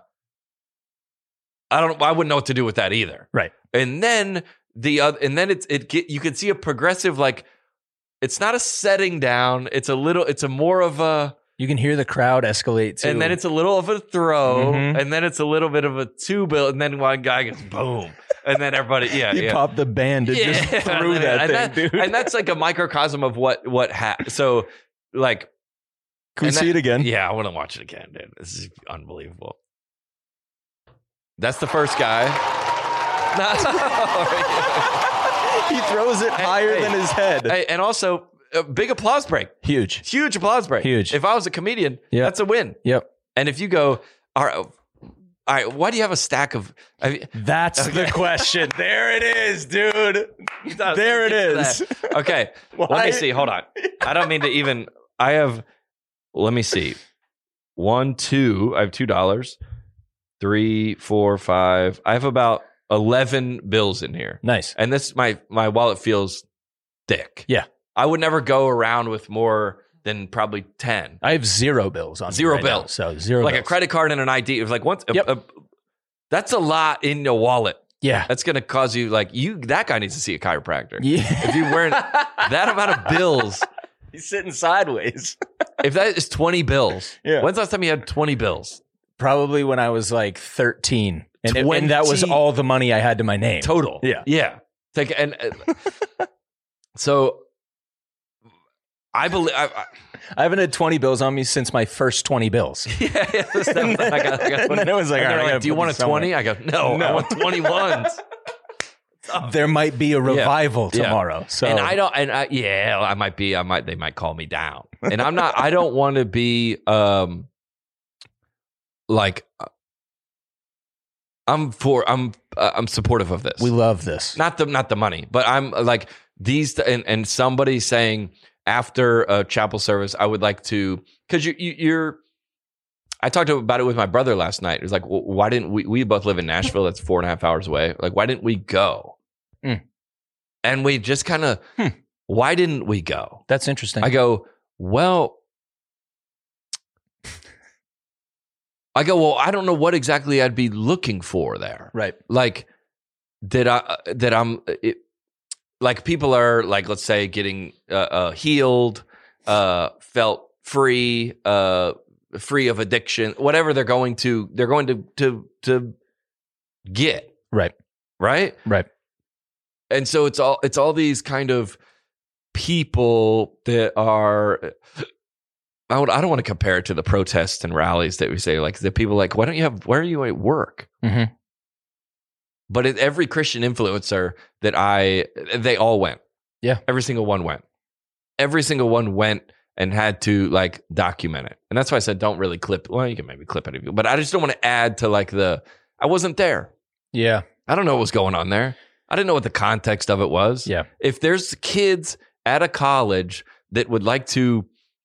I don't. I wouldn't know what to do with that either. Right. And then the other, and then it's it get you can see a progressive like. It's not a setting down. It's a little. It's a more of a. You can hear the crowd escalate too. And then it's a little of a throw, Mhm. and then it's a little bit of a two bill, and then one guy goes boom, and then everybody, yeah, you yeah. pop the band and just threw and that that, thing, dude. and that's like a microcosm of what what ha- so like. Can we and see that- it again? Yeah, I want to watch it again, dude. This is unbelievable. That's the first guy. He throws it Hey, higher hey. than his head. Hey, and also a big applause break. Huge. Huge applause break. Huge. If I was a comedian, Yep. that's a win. Yep. And if you go, all right, all right, why do you have a stack of? I mean, That's Okay. the question. There it is, dude. There it Get to is. that. Okay, let Why- me see. Hold on. I don't mean to even. I have. Let me see. One, two. I have two dollars. Three, four, five. I have about eleven bills in here, Nice. and this my my wallet feels thick. Yeah. I would never go around with more than probably ten. I have zero bills on me Zero right now, bills. so zero Like a bills. credit card and an I D. It was like once. a- Yep. a- that's a lot in your wallet. Yeah. That's going to cause you like you. That guy needs to see a chiropractor. Yeah. If you're wearing that amount of bills, He's sitting sideways. if that is twenty bills, Yeah. when's the last time you had twenty bills Probably when I was like thirteen. And, it- and that was twenty all the money I had to my name. total? Yeah. yeah. Take and uh, so I believe. I, I, I haven't had twenty bills on me since my first twenty bills. yeah, yeah. that's- I got, I got And twenty. then it was like, And all they're right, I like, gotta do you put want a these somewhere." twenty? I go, no, I No. want twenty ones. There might be a revival Yeah. tomorrow. So And I don't, and I, yeah, I might be, I might, they might call me down. And I'm not, I don't want to be, um, like, uh, I'm for, I'm, uh, I'm supportive of this. we love this. not the, not the money, but I'm like these, and, and somebody saying after a chapel service, I would like to, cause you, you you're, I talked about it with my brother last night. It was like, well, why didn't we, we both live in Nashville. That's four and a half hours away. Like, why didn't we go? Mm. And we just kind of, Hmm. why didn't we go? That's interesting. I go, well, I go, well, I don't know what exactly I'd be looking for there. right. Like that I, that I'm, it, like people are like, let's say getting uh, uh, healed, uh, felt free, uh, free of addiction, whatever they're going to, they're going to, to, to get. Right. Right. Right. And so it's all, it's all these kind of people that are, I, would, I don't want to compare it to the protests and rallies that we say, like the people like, why don't you have, where are you at work? Mm-hmm. But it, every Christian influencer that I, they all went. Yeah. Every single one went. Every single one went and had to like document it. And that's why I said, don't really clip. Well, you can maybe clip it if you, but I just don't want to add to like the, I wasn't there. Yeah. I don't know what was going on there. I didn't know what the context of it was. Yeah. If there's kids at a college that would like to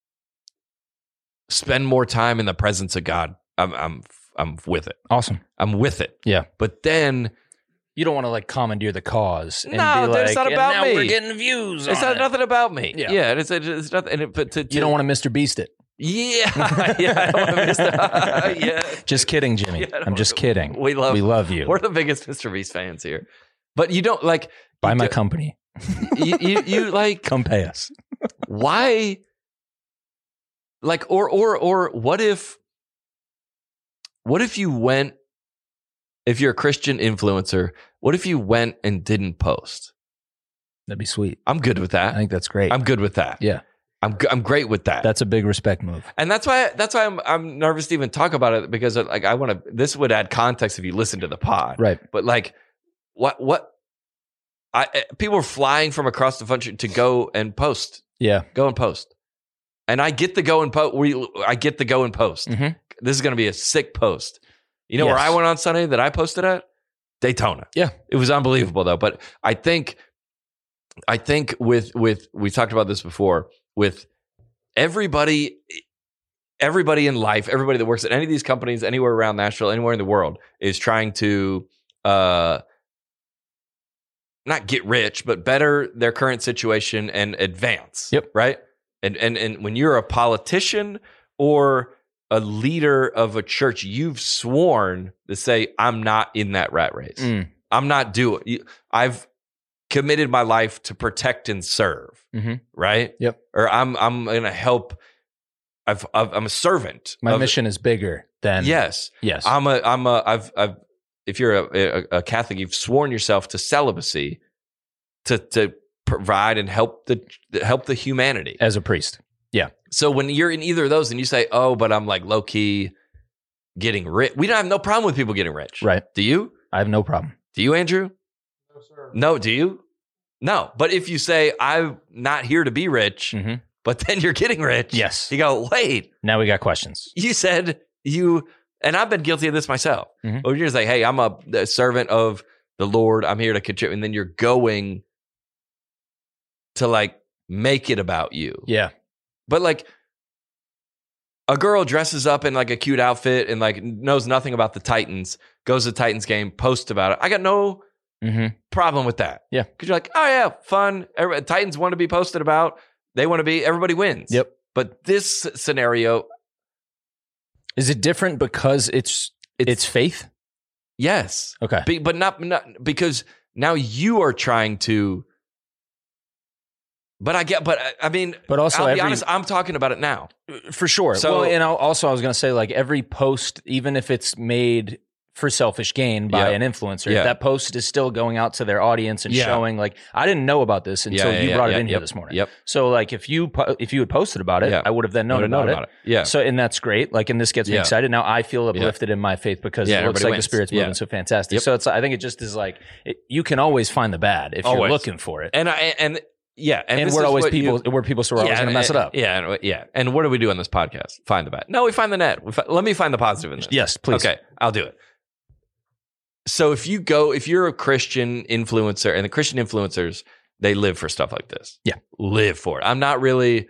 spend more time in the presence of God, I'm, I'm, I'm with it. Awesome. I'm with it. Yeah. But then, You don't want to like commandeer the cause. And No, be that's like, not "And about now me." We're getting views. it's on not it." nothing about me. Yeah. Yeah, it's, it's, it's nothing. And it, but to, to, You don't want to Mister Beast it. Yeah, yeah. I don't want to miss that. Yeah, Just kidding, Jimmy. Yeah, I don't I'm just wanna- kidding. we love we love you. We're the biggest Mister Beast fans here. But you don't like Buy you my do- company. you, you, you like Come pay us. why? Like or or or what if? What if you went if you're a Christian influencer, what if you went and didn't post? That'd be sweet. I'm good with that. I think that's great. I'm good with that. Yeah. I'm g- I'm great with that. That's a big respect move. And that's why that's why I'm I'm nervous to even talk about it, because like I want to. This would add context if you listen to the pod, Right. But like, what what? I eh, people are flying from across the country to go and post, Yeah. go and post, and I get the go and post. We I get the go and post. Mhm. This is going to be a sick post. You know Yes. where I went on Sunday that I posted at? Daytona. Yeah. It was unbelievable though. But I think, I think with with we talked about this before with everybody. Everybody in life, everybody that works at any of these companies, anywhere around Nashville, anywhere in the world, is trying to uh, not get rich, but better their current situation and advance. Yep. Right. And and and when you're a politician or a leader of a church, you've sworn to say, "I'm not in that rat race. Mm. I'm not doing. you- I've committed my life to protect and serve." Mhm. Right. Yep. Or I'm I'm going to help. I've, I've I'm a servant. My of- mission is bigger than. Yes. Yes. I'm a I'm a I've I've if you're a, a, a Catholic, you've sworn yourself to celibacy to to provide and help the help the humanity. As a priest. Yeah. So when you're in either of those and you say, "Oh, but I'm like low key getting rich," we don't have no problem with people getting rich, Right. Do you? I have no problem. Do you, Andrew? No, sir. No. Do you? No. But if you say, "I'm not here to be rich," Mhm. but then you're getting rich, Yes. you go, "Wait, Now we got questions. you said you," and I've been guilty of this myself. Mhm. Or you're just like, "Hey, I'm a, a servant of the Lord. I'm here to contribute," and then you're going to like make it about you. Yeah. But like a girl dresses up in like a cute outfit and like knows nothing about the Titans, goes to the Titans game, posts about it. I got no Mm-hmm. problem with that. Yeah. Because you're like, oh yeah, fun. Everybody, Titans want to be posted about. They want to be, everybody wins. Yep. But this scenario, Is it different because it's it's, it's faith? yes. Okay. Be, but not, not because now you are trying to. But I get, but I- I mean, But also I'll be every- honest, I'm talking about it now. For sure. So- well, and I'll- also I was going to say, like, every post, even if it's made for selfish gain by Yeah. an influencer, Yeah. that post is still going out to their audience and Yeah. showing, like, I didn't know about this until Yeah, you yeah, brought yeah, it in here yep, this morning. Yep. So, like, if you po- if you had posted about it, Yeah. I would have then known, Would've about, known it. Yeah. So, and that's great. Like, and this gets me Yeah. excited. Now I feel uplifted in my faith because Yeah, it looks everybody like wins. the Spirit's Yeah. moving so fantastic. Yep. So it's, I think it just is like, it, you can always find the bad if Always. you're looking for it. And I, and yeah. And, And this we're is always what people, you- we're people, so we're always going to mess it and- up. Yeah. And, yeah. And what do we do on this podcast? Find the bad. No, we find the net. We fi- let me find the positive in this. Yes, please. Okay. I'll do it. So if you go, if you're a Christian influencer, and the Christian influencers, they live for stuff like this. Yeah. Live for it. I'm not really,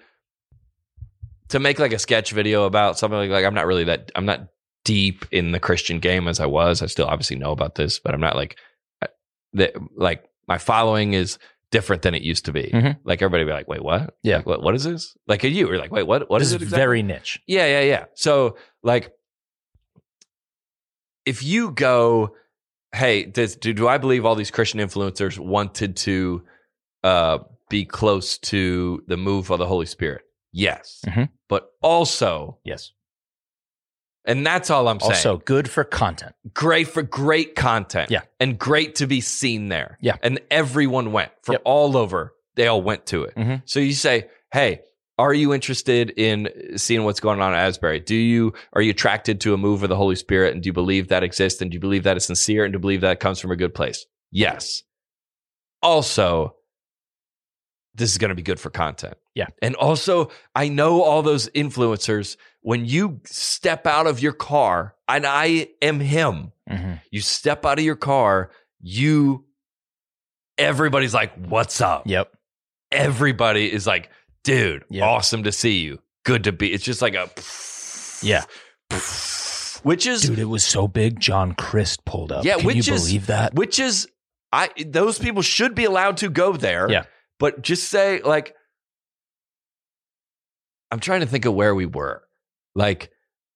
to make like a sketch video about something like, like I'm not really that, I'm not deep in the Christian game as I was. I still obviously know about this, but I'm not like, I- the, like my following is different than it used to be. Mhm. Like everybody would be like, wait, what? Yeah. Like, what, what is this? Like you were like, wait, what, what This is is it exactly? very niche. Yeah, yeah, yeah. So, like, if you go, hey, does, do, do I believe all these Christian influencers wanted to uh, be close to the move of the Holy Spirit? Yes. Mhm. But also, Yes. and that's all I'm saying. Also good for content. Great for great content. Yeah. And great to be seen there. Yeah. And everyone went from Yep. all over. They all went to it. Mhm. So you say, hey, are you interested in seeing what's going on at Asbury? Do you, are you attracted to a move of the Holy Spirit? And do you believe that exists? And do you believe that it's sincere? And do you believe that it comes from a good place? Yes. Also, this is going to be good for content. Yeah. And also, I know all those influencers, when you step out of your car, and I am him, Mhm. you step out of your car, you, everybody's like, what's up? Yep. Everybody is like, dude, Yep. awesome to see you. Good to be. It's just like a, Yeah. which is, Dude, it was so big. John Christ pulled up. Yeah, Can which you is- believe that? which is, I, those people should be allowed to go there. Yeah. But just say, like, I'm trying to think of where we were. Like,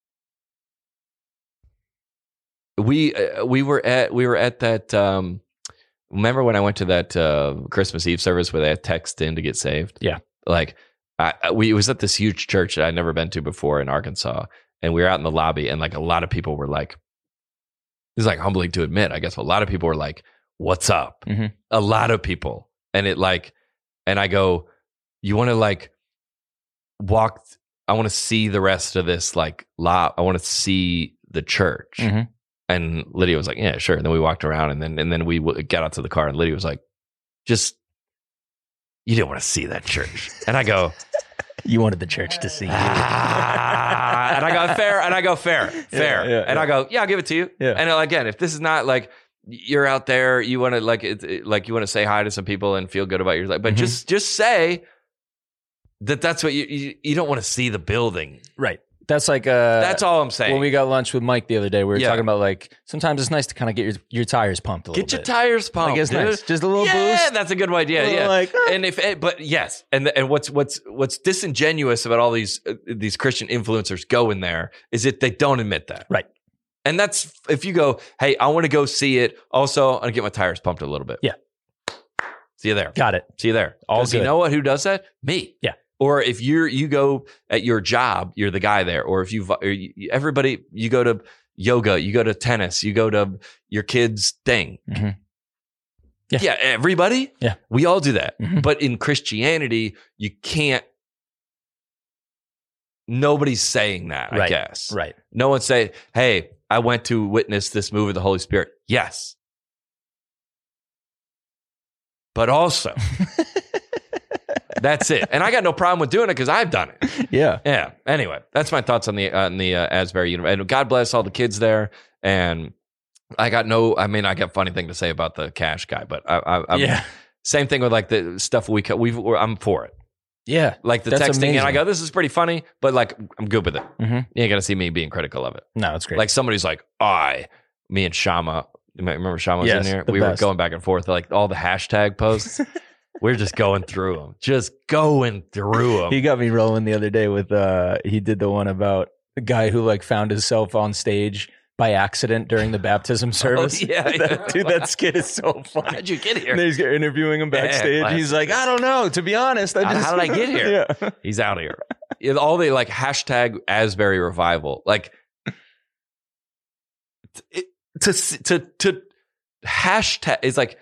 we uh, we were at we were at that. Um, remember when I went to that uh, Christmas Eve service where they had text in to get saved? Yeah. Like, I, I- we it was at this huge church that I'd never been to before in Arkansas, and we were out in the lobby, and like a lot of people were like, This is like humbling to admit. I guess a lot of people are like, "What's up?" Mm-hmm. A lot of people, and it like, and I go, "You want to like walk? I want to see the rest of this like lot. I want to see the church." Mm-hmm. And Lydia was like, "Yeah, sure." And then we walked around, and then and then we w- got out to the car, and Lydia was like, "Just you didn't want to see that church." And I go, You wanted the church to see you. ah, and I go, fair. And I go, fair, fair. Yeah, yeah, and yeah. I go, yeah, I'll give it to you. Yeah. And again, if this is not like you're out there, you want to like, it, it- like you want to say hi to some people and feel good about your life, but Mhm. just, just say that that's what you, you, you don't want to see the building. Right. That's like uh That's all I'm saying. when we got lunch with Mike the other day, we were Yeah. talking about like sometimes it's nice to kind of get your, your tires pumped a little Get your bit. tires pumped. Like it's dude. nice. Just a little yeah, boost. that's a good idea. A little Yeah, like, ah. and if, but yes, and and what's what's what's disingenuous about all these uh, these Christian influencers going there is that they don't admit that, Right. And that's if you go, hey, I want to go see it. Also, I'm gonna get my tires pumped a little bit. Yeah. See you there. Got it. See you there. All 'Cause you good. know what? Who does that? Me. Yeah. Or if you're you go at your job, you're the guy there. Or if you've or you, everybody, you go to yoga, you go to tennis, you go to your kid's thing. Mhm. Yeah. Yeah. everybody. Yeah. We all do that. Mhm. But in Christianity, you can't. Nobody's saying that, I Right. guess. Right. No one's saying, hey, I went to witness this move of the Holy Spirit. Yes. But also, that's it. And I got no problem with doing it because I've done it. Yeah. Yeah. Anyway, that's my thoughts on the on the uh, Asbury University. And God bless all the kids there. And I got no. I mean, I got a funny thing to say about the cash guy, but I, I, I'm, Yeah. same thing with like the stuff we cut. We've. we're- I'm for it. Yeah. Like the That's texting, and I amazing. go, "This is pretty funny," but like I'm good with it. Mhm. You ain't got to see me being critical of it. No, it's great. Like somebody's like, "I," me and Shama. Remember Shama was Yes, in here. the We were best. going back and forth, like all the hashtag posts. We're just going through them, just going through them. He got me rolling the other day with uh he did the one about a guy who like found himself on stage by accident during the baptism service. Oh, yeah, That- yeah. dude, that skit is so funny. How'd you get And here? he's interviewing him Yeah, backstage. classic. He's like, I don't know. To be honest, I How- just how did I get here? yeah. He's out of here. Yeah, all the like hashtag Asbury revival, like it, to to to hashtag is like,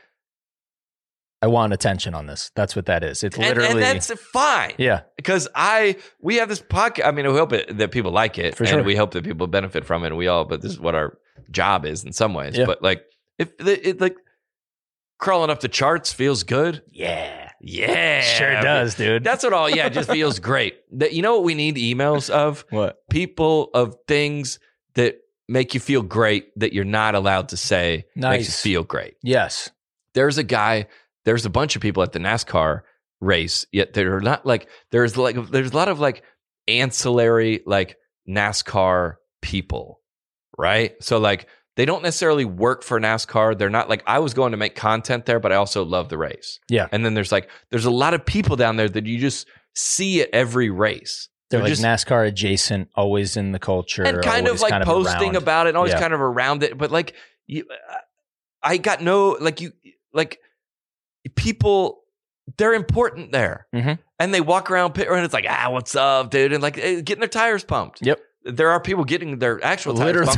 I want attention on this. That's what that is. It's and, literally and that's fine. yeah. Because I we have this podcast. I mean, we hope it, that people like it, For and sure. we hope that people benefit from it. And we all, but this is what our job is in some ways. Yeah. But like, if the, it like crawling up the charts feels good, Yeah. yeah, Sure does, dude. That's what all. Yeah, it just feels great. That you know what we need emails of what? people of things that make you feel great that you're not allowed to say makes Nice. you feel great. Yes. There's a guy. There's a bunch of people at the NASCAR race, yet they're not like there's like there's a lot of like ancillary like NASCAR people, right? So like they don't necessarily work for NASCAR. They're not like I was going to make content there, but I also love the race. Yeah. And then there's like there's a lot of people down there that you just see at every race. They're, They're like just NASCAR adjacent, always in the culture. and kind of always like kind posting around. about it, and always Yeah. kind of around it. But like you, I got no like you like people. They're important there, Mhm. and they walk around pit and it's like ah, what's up, dude, and like eh, getting their tires pumped. Yep. There are people getting their actual tires Literal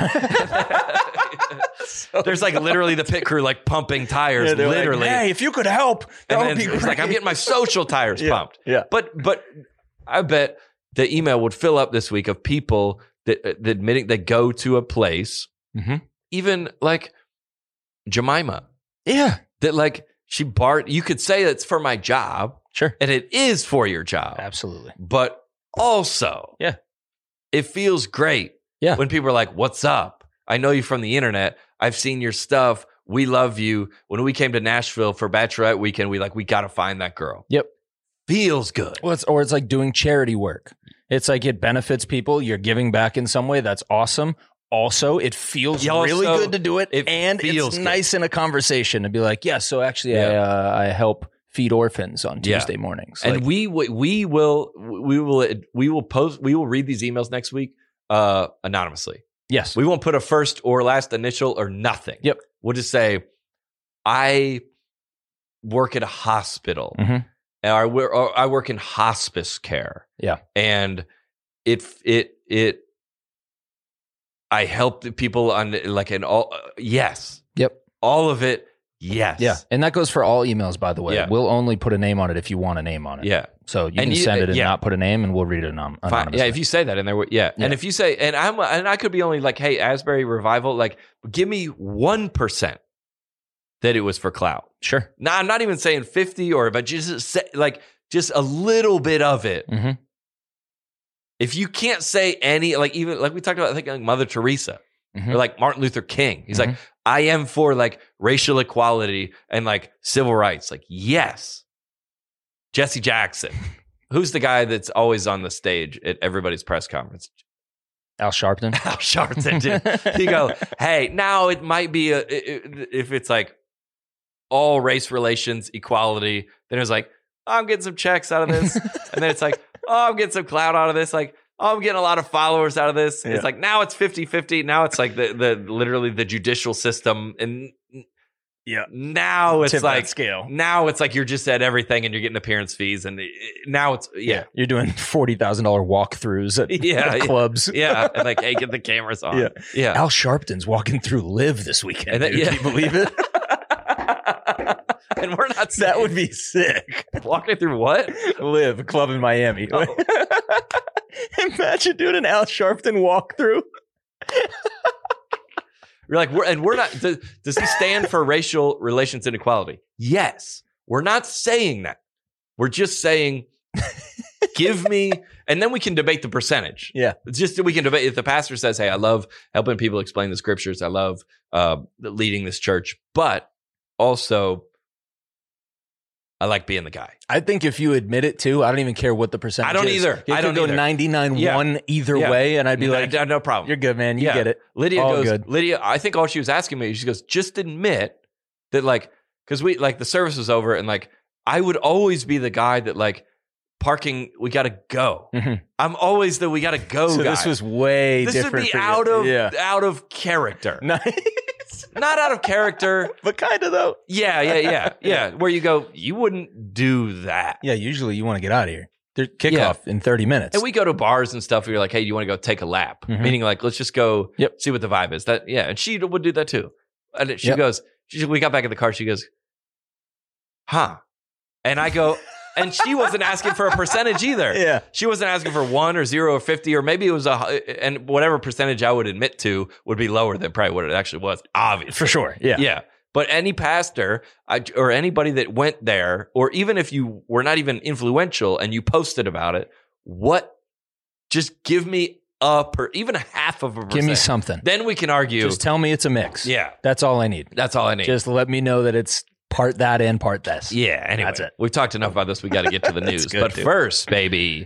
pumped. So There's like literally the pit crew like pumping tires, Yeah, they're like, literally. hey, if you could help, that and would then be it's like I'm great." getting my social tires Yeah. pumped. Yeah. But but I bet the email would fill up this week of people that, that admitting they go to a place, Mhm. even like Jemima, Yeah. that like she bar. You could say it's for my job, Sure. and it is for your job, Absolutely. but also, Yeah. it feels great. Yeah. When people are like, "What's up? I know you from the internet. I've seen your stuff. We love you." When we came to Nashville for Bachelorette weekend, we like we got to find that girl. Yep. Feels good. Well, it's, or it's like doing charity work. It's like it benefits people. You're giving back in some way. That's awesome. Also, it feels You also- really good to do it, it and feels it's good. nice in a conversation to be like, "Yeah, so actually, I Yeah. uh, I help feed orphans on Yeah. Tuesday mornings." And Like, we we we will we will we will post we will read these emails next week uh anonymously. yes, We won't put a first or last initial or nothing. Yep. We'll just say, I work at a hospital. Mhm. And I, wo- or I work in hospice care. Yeah. And it it it I help the people on like an all. Uh, yes. Yep. All of it. Yes. Yeah. And that goes for all emails, by the way. Yeah. We'll only put a name on it if you want a name on it. Yeah. So you And can you- send it and yeah. not put a name, and we'll read it anon- Fine. anonymously. Yeah, if you say that in there, yeah. Yeah. And if you say, and I'm, and I could be only like, hey, Asbury Revival, like, give me one percent that it was for clout. Sure. Now, I'm not even saying fifty or, but just say, like, just a little bit of it. Mm-hmm. If you can't say any, like, even like we talked about, I think like Mother Teresa Mm-hmm. or like Martin Luther King. He's Mhm. like, I am for like racial equality and like civil rights. Like, yes. Jesse Jackson. Who's the guy that's always on the stage at everybody's press conference? Al Sharpton. Al Sharpton. Dude. You go, hey, now it might be a, if it's like all race relations, equality, then it's like, oh, I'm getting some checks out of this. And then it's like, oh, I'm getting some clout out of this. Like, oh, I'm getting a lot of followers out of this. Yeah. It's like, now it's fifty-fifty. Now it's like the, the literally the judicial system. And Yeah. now it's Tip that like, scale. now it's like you're just at everything and you're getting appearance fees. And it, now it's, yeah. You're doing forty thousand dollars walkthroughs at, Yeah, at yeah. clubs. Yeah. And like, hey, get the cameras on. Yeah. Yeah. Al Sharpton's walking through Live this weekend. And then- dude. yeah. Can you believe it? And we're not That would saying- be sick. walking through what? Live, a club in Miami. Oh. Imagine doing an Al Sharpton walkthrough. You're like, we're, and we're not, does, does he stand for racial relations and equality? Yes. We're not saying that. We're just saying, give me, and then we can debate the percentage. Yeah. It's just that we can debate. If the pastor says, hey, I love helping people explain the scriptures, I love uh, leading this church, but also I like being the guy. I think if you admit it too, I don't even care what the percentage I don't is. either. You I could don't go either. ninety-nine Yeah. one either Yeah. way, and I'd be No, like, no, no problem. you're good, man. You Yeah. get it. Lydia All goes, good. Lydia, I think all she was asking me, she goes, just admit that, like, because we, like, the service was over and, like, I would always be the guy that, like, parking, we got to go. Mhm. I'm always the we got to go So guy. this was way this would different. be for you. out of yeah. out of character. Nice. Not out of character. But kind of though. Yeah, yeah, yeah, yeah. Where you go, you wouldn't do that. Yeah, usually you want to get out of here. There's Yeah. kickoff in thirty minutes. And we go to bars and stuff. Where you're like, hey, do you want to go take a lap? Mhm. Meaning, like, let's just go Yep. see what the vibe is. That yeah, and she would do that too. And she Yep. goes, she, we got back in the car. She goes, huh? And I go, and she wasn't asking for a percentage either. yeah. She wasn't asking for one or zero or fifty, or maybe it was a, and whatever percentage I would admit to would be lower than probably what it actually was. Obviously, For sure. Yeah. yeah. But any pastor I, or anybody that went there, or even if you were not even influential and you posted about it, what? Just give me a per, even a half of a percent. Give me something. Then we can argue. Just tell me it's a mix. yeah, That's all I need. that's all I need. Just let me know that it's part that and part this. yeah. Anyway, That's it. we've talked enough about this. We got to get to the That's news. good, but dude. first, baby,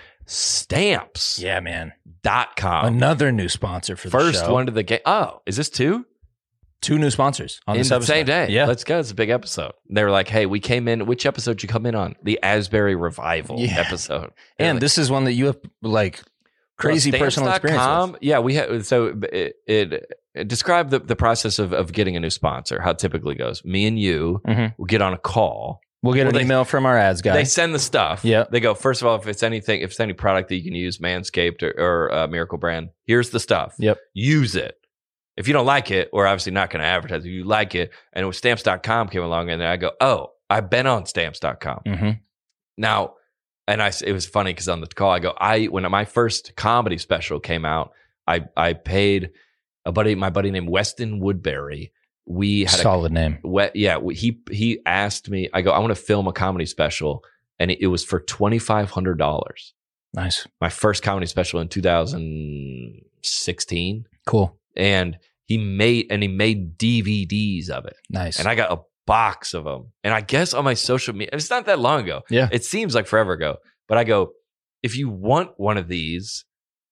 stamps Yeah, man. dot com. Another new sponsor for the First show. one to the game. Oh, is this two? Two new sponsors on In this the episode. same day. Yeah. Let's go. It's a big episode. They were like, hey, we came in. Which episode did you come in on? The Asbury Revival Yeah. episode. They're And like, this is one that you have like crazy well, personal stamps dot experience com, with. Yeah, we had. So it, it, it described the, the process of, of getting a new sponsor, how it typically goes. Me and you Mhm. will get on a call. We'll get Well, an they- email from our ads guy. They send the stuff. Yeah. They go, first of all, if it's anything, if it's any product that you can use, Manscaped or, or uh, Miracle Brand, here's the stuff. Yep. Use it. If you don't like it, we're obviously not going to advertise. If you like it, and it was stamps dot com came along, and then I go, oh, I've been on stamps dot com. hmm Now, and I, it was funny because on the call, I go, I, when my first comedy special came out, I, I paid a buddy, my buddy named Weston Woodbury. We had Solid name. a, we, yeah, we, he, he asked me, I go, I want to film a comedy special. And it, it was for twenty-five hundred dollars. Nice. My first comedy special in two thousand sixteen. Cool. And he made, and he made D V Ds of it. Nice. And I got a box of them. And I guess on my social media, it's not that long ago. Yeah. It seems like forever ago. But I go, if you want one of these,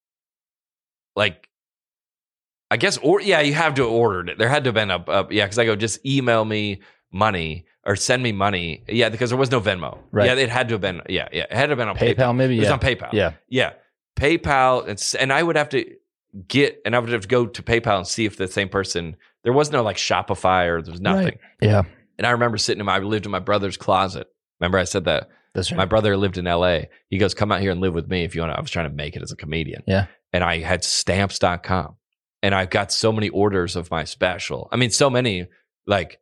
like, I guess, or yeah, you have to have ordered it. There had to have been a, a yeah, because I go, just email me money or send me money. Yeah, because there was no Venmo. Right. Yeah, it had to have been, yeah, yeah. It had to have been on PayPal. PayPal, maybe? It was Yeah. on PayPal. Yeah. Yeah. PayPal. And, s- and I would have to get, and I would have to go to PayPal and see if the same person, there was no like Shopify or there was nothing. Right. Yeah. And I remember sitting in my, I lived in my brother's closet. Remember I said that? That's right. My brother lived in L A. He goes, come out here and live with me if you want to. I was trying to make it as a comedian. Yeah. And I had stamps dot com. and I've got so many orders of my special. I mean, so many, like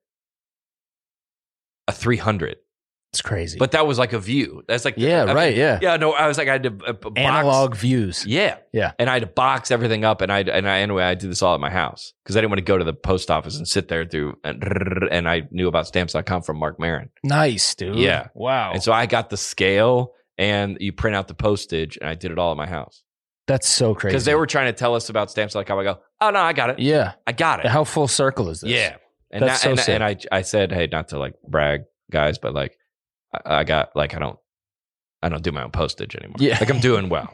a three hundred. It's crazy. But that was like a view. That's like yeah, I mean, right. Yeah, yeah. No, I was like I had to uh, box. Analog views. Yeah, yeah. And I had to box everything up, and I and I anyway I did this all at my house because I didn't want to go to the post office and sit there through and and I knew about stamps dot com from Mark Maron. Nice, dude. Yeah, wow. And so I got the scale, and you print out the postage, and I did it all at my house. That's so crazy. Because they were trying to tell us about stamps dot com. I go, oh no, I got it. Yeah, I got it. How full circle is this? Yeah, and That's that, so and, sick. and I I said, hey, not to like brag, guys, but like. I got like I don't I don't do my own postage anymore. Yeah. Like I'm doing well.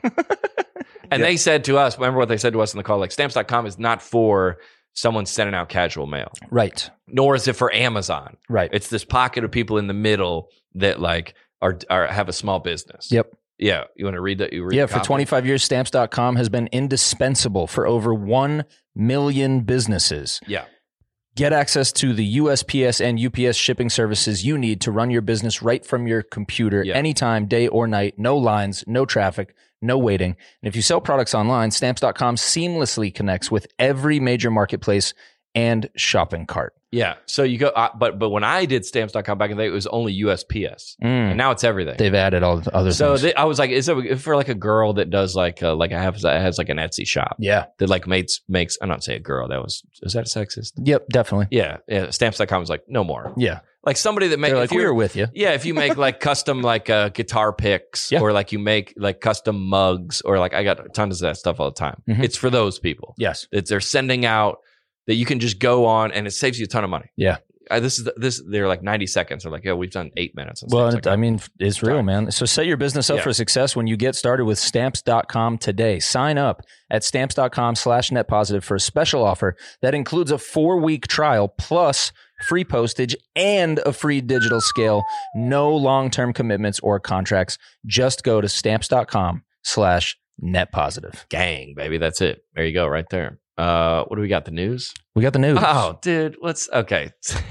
And Yeah. they said to us, remember what they said to us in the call, like stamps dot com is not for someone sending out casual mail, Right. nor is it for Amazon. Right. It's this pocket of people in the middle that like are are have a small business. Yep. Yeah. You want to read that? You read Yeah, the for copy? twenty-five years, stamps dot com has been indispensable for over one million businesses. Yeah. Get access to the U S P S and U P S shipping services you need to run your business right from your computer Yeah. anytime, day or night. No lines, no traffic, no waiting. And if you sell products online, stamps dot com seamlessly connects with every major marketplace and shopping cart. Yeah. So you go, uh, but but when I did stamps dot com back in the day, it was only U S P S, Mm. and now it's everything. They've added all the other So things. they, I was like, is it for like a girl that does like uh, like I have has like an Etsy shop yeah. that like makes makes I'm not saying a girl that was is that sexist? Yep, definitely. Yeah, yeah. Stamps dot com is like no more. Yeah. Like somebody that makes They're like, we were with you. yeah, if you make like custom like uh, guitar picks Yeah. or like you make like custom mugs or like I got tons of that stuff all the time. Mhm. It's for those people. Yes. It's they're sending out that you can just go on and it saves you a ton of money. Yeah. Uh, this is the, this they're like ninety seconds. They're like, yeah, we've done eight minutes. And Well, Stamps dot I com. mean, it's real, man. So set your business up Yeah. for success when you get started with stamps dot com today. Sign up at stamps dot com slash net positive for a special offer that includes a four week trial plus free postage and a free digital scale. No long term commitments or contracts. Just go to stamps dot com slash net positive. gang, baby. That's it. There you go, right there. Uh, what do we got? The news? We got the news. Oh, dude, let's okay.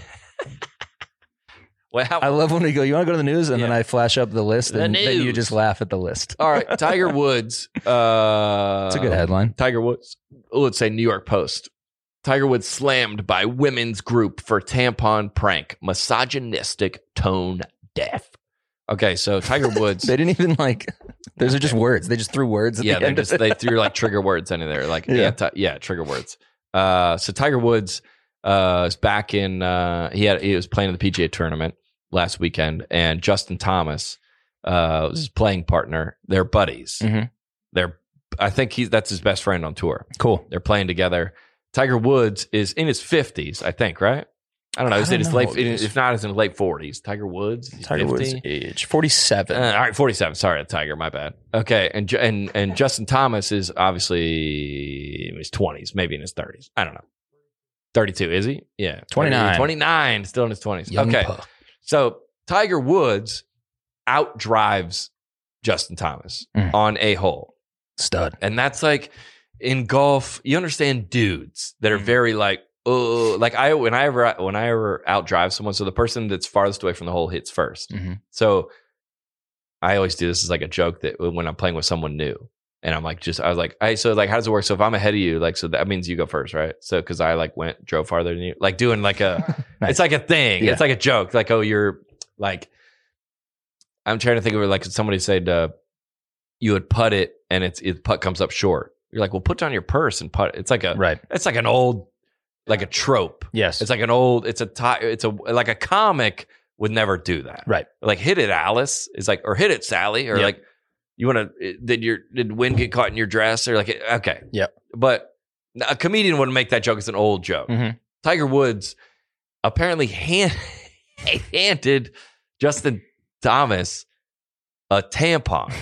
Well, how, I love when we go, you want to go to the news? And then Yeah. I flash up the list The and then you news. just laugh at the list. all right, Tiger Woods. Uh, It's a good headline. Tiger Woods. Oh, let's say New York Post. Tiger Woods slammed by women's group for tampon prank, misogynistic, tone deaf. Okay, so Tiger Woods. They didn't even like, those are just words. They just threw words at yeah, the they end just of it. they threw like trigger words into there, like Yeah. yeah, anti, yeah, trigger words. Uh, so Tiger Woods uh, is back in. Uh, he had he was playing in the P G A tournament last weekend, and Justin Thomas uh, was his playing partner. They're buddies. Mhm. They're I think he's that's his best friend on tour. Cool. They're playing together. Tiger Woods is in his fifties, I think, right? I don't know. I He's in don't his know late, what he is. if not, he's in his late forties. Tiger Woods, he's Tiger Woods fifty. age forty-seven. Uh, all right, forty-seven. Sorry, Tiger. My bad. Okay, and Ju- and and Justin Thomas is obviously in his twenties, maybe in his thirties. I don't know. thirty-two, is he? Yeah, twenty-nine. twenty-nine, still in his twenties. Young Okay, pup. so Tiger Woods outdrives Justin Thomas Mm. on a hole, Stud. and that's like in golf. You understand dudes that are Mm. very like. Oh, like I when I ever when I ever outdrive someone, so the person that's farthest away from the hole hits first. Mhm. So I always do this as like a joke that when I'm playing with someone new, and I'm like, just I was like, hey, so like, how does it work? So if I'm ahead of you, like, so that means you go first, right? So because I like went drove farther than you, like doing like a, Nice. it's like a thing, Yeah. it's like a joke, like oh, you're like, I'm trying to think of it like somebody said, uh, you would putt it and it's it putt comes up short. You're like, well, put down your purse and putt. It's like a, Right. it's like an old, like a trope. Yes. It's like an old, it's a ti it's a like a comic would never do that. right. Like hit it, Alice is like, or hit it, Sally, or Yep. like you want to. Did your did wind get caught in your dress, or like okay, Yep. But a comedian wouldn't make that joke. It's an old joke. Mhm. Tiger Woods apparently hand, handed Justin Thomas a tampon.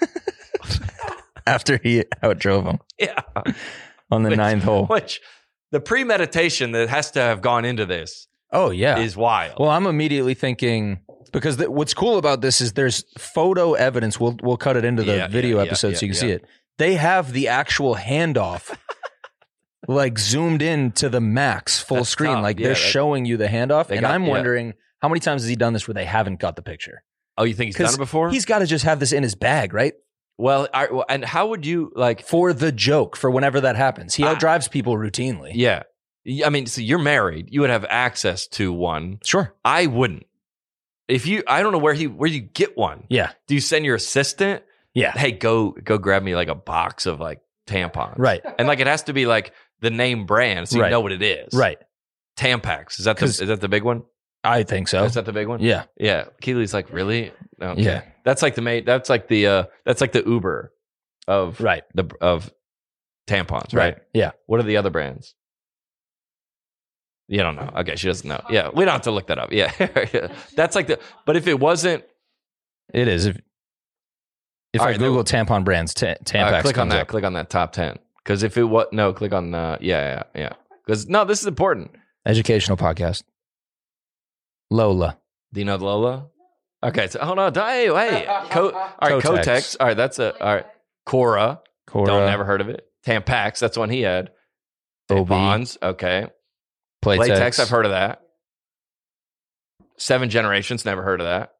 After he outdrove him Yeah, on the Which- ninth hole. which the premeditation that has to have gone into this Oh, yeah. is wild. Well, I'm immediately thinking because the, what's cool about this is there's photo evidence. We'll we'll cut it into the Yeah, video yeah, yeah, episode so you yeah, can see yeah. it. They have the actual handoff, like zoomed in to the max full That's screen. tough. Like Yeah, they're that- showing you the handoff, They and got- I'm yeah. wondering how many times has he done this where they haven't got the picture? Oh, you think he's done 'Cause it before? He's got to just have this in his bag, right? Well, I, well, and how would you like? For the joke, for whenever that happens. He I- outdrives people routinely. Yeah, I mean, so you're married. You would have access to one. Sure. I wouldn't. If you, I don't know where he, where you get one. Yeah. Do you send your assistant? Yeah. Hey, go, go grab me like a box of like tampons. Right. And like it has to be like the name brand, so you Right. know what it is. Right. Tampax. Is that the, 'Cause- is that the big one? I think so. Is that the big one? Yeah. Yeah. Keely's like, really? Okay. Yeah. That's like the mate. That's like the uh that's like the Uber of Right. the of tampons, right? Right. Yeah. What are the other brands? You don't know. Okay, she doesn't know. Yeah, we don't have to look that up. Yeah. That's like the but if it wasn't It is. If, if All I right, Google tampon brands, ta- Tampax uh, click on comes that, up. click on that top ten. Because if it was no, click on the yeah, yeah, yeah. Because no, this is important. Educational podcast. Lola. Do you know Lola? Okay, so hold on. Hey, hey. Co- all right, Kotex. Kotex. All right, that's a all right. Cora. Cora. Don't never heard of it. Tampax, that's one he had. O B. Tampons, okay. Playtex. Playtex, I've heard of that. Seven Generations, never heard of that.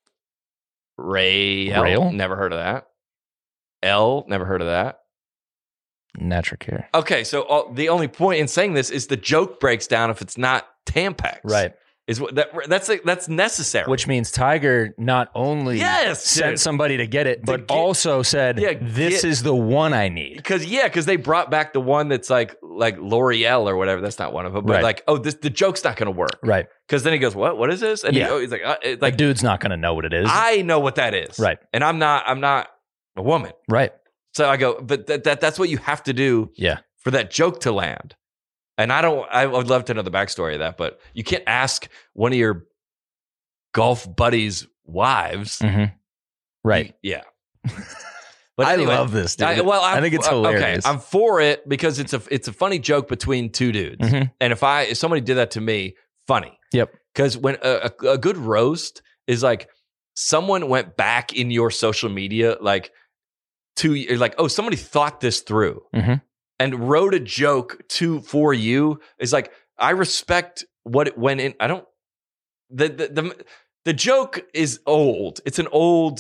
Rail, Rail? never heard of that. L, never heard of that. Natricare. Okay, so all, the only point in saying this is the joke breaks down if it's not Tampax. Right. Is what that that's like, that's necessary. Which means Tiger not only Yes, sent dude. somebody to get it, but get- also said, Yeah, this get- is the one I need. Because yeah, because they brought back the one that's like like L'Oreal or whatever. That's not one of them. But Right. like, oh, this the joke's not going to work. Right. Because then he goes, what? What is this? And Yeah. he, oh, he's like, uh, it- Like, like dude's not going to know what it is. I know what that is. Right. And I'm not. I'm not a woman. right. So I go, but that, that that's what you have to do Yeah. for that joke to land. And I don't. I would love to know the backstory of that, but you can't ask one of your golf buddies' wives. Mm-hmm. Right. Yeah. But I anyway, love this, dude. I, well, I'm, I think it's uh, hilarious. Okay, I'm for it because it's a it's a funny joke between two dudes. Mhm. And if I if somebody did that to me, funny. Yep. Because when a, a, a good roast is like someone went back in your social media, like to like, oh, somebody thought this through Mhm. and wrote a joke to for you. Is like I respect what it went in. I don't. The the the, the joke is old. It's an old.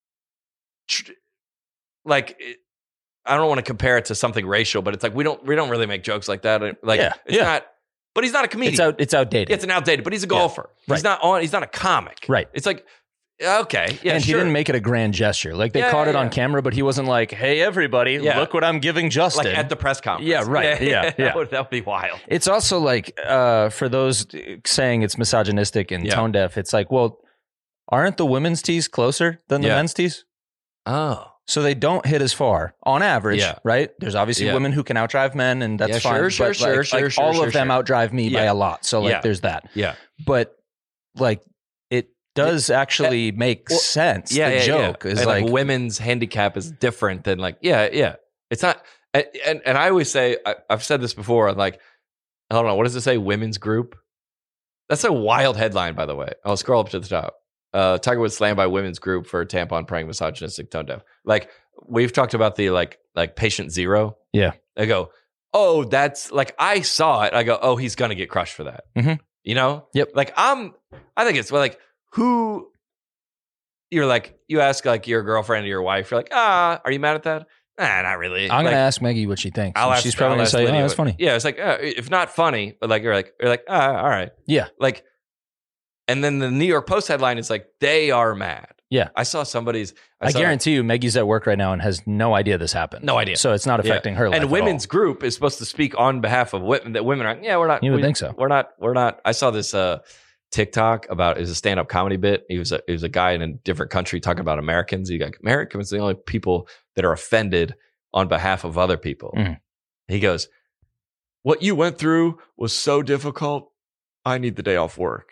Tr- like it, I don't want to compare it to something racial, but it's like we don't we don't really make jokes like that. Like Yeah, it's yeah. not. But he's not a comedian. It's out. It's outdated. Yeah, it's an outdated, but he's a golfer. He's right. not on. He's not a comic. Right. It's like okay, yeah, and sure. he didn't make it a grand gesture. Like they Yeah, caught it yeah, on yeah. camera, but he wasn't like, "Hey, everybody, Yeah. look what I'm giving Justin." like at the press conference. Yeah, right. Yeah, that, yeah. Would, that would be wild. It's also like uh, for those saying it's misogynistic and Yeah. tone deaf. It's like, well, aren't the women's tees closer than the Yeah. men's tees? Oh, So they don't hit as far on average, Yeah. right? There's obviously Yeah. women who can outdrive men, and that's Yeah, fine. sure, sure, but sure, like, sure, like sure, all sure, of them sure. outdrive me by Yeah. a lot. So like, Yeah. there's that. yeah, But like, it does actually make well, sense. yeah. the yeah, joke yeah. is And, like, women's handicap is different than like yeah, yeah. It's not. And and, and I always say I, I've said this before. I'm like I don't know what does it say? Women's group. That's a wild headline, by the way. I'll scroll up to the top. Uh, Tiger Woods slammed by women's group for tampon praying misogynistic tone deaf. Like we've talked about the like like patient zero. Yeah. I go, oh, that's like I saw it. I go, oh, he's gonna get crushed for that. Mhm. You know? Yep. Like I'm. I think it's well, like who. You're like you ask like your girlfriend or your wife. You're like, ah, are you mad at that? Nah, not really. I'm like, gonna ask Maggie what she thinks. I'll and ask, she's probably I'll gonna ask say, Lydia "Oh, that's what- funny." Yeah, it's like uh, if not funny, but like you're like you're like ah, all right. Yeah. Like, and then the New York Post headline is like they are mad. Yeah. I saw somebody's. I, saw- guarantee you, Maggie's at work right now and has no idea this happened. No idea. So it's not Yeah. affecting her life. And at women's all. group is supposed to speak on behalf of women. That women are. Yeah, we're not. You would we, think so. We're not. We're not. I saw this uh, TikTok about is a stand up comedy bit. He was a he was a guy in a different country talking about Americans. He got Americans are the only people that are offended on behalf of other people. Mhm. He goes, "What you went through was so difficult. I need the day off work."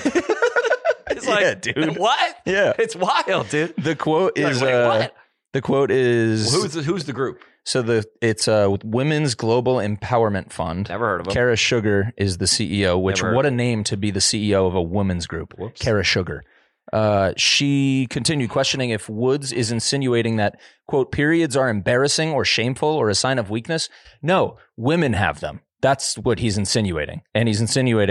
It's like, Yeah, dude. what? Yeah. It's wild, dude. The quote Like, is wait, uh, what? the quote is Who's the, who's the group? so the it's uh Women's Global Empowerment Fund. Never heard of them. Kara Sugar is the C E O, which Never heard what a of name to be the C E O of a women's group. Whoops. Kara Sugar. Uh, she continued questioning if Woods is insinuating that, quote, periods are embarrassing or shameful or a sign of weakness. No, women have them. That's what he's insinuating. And he's insinuating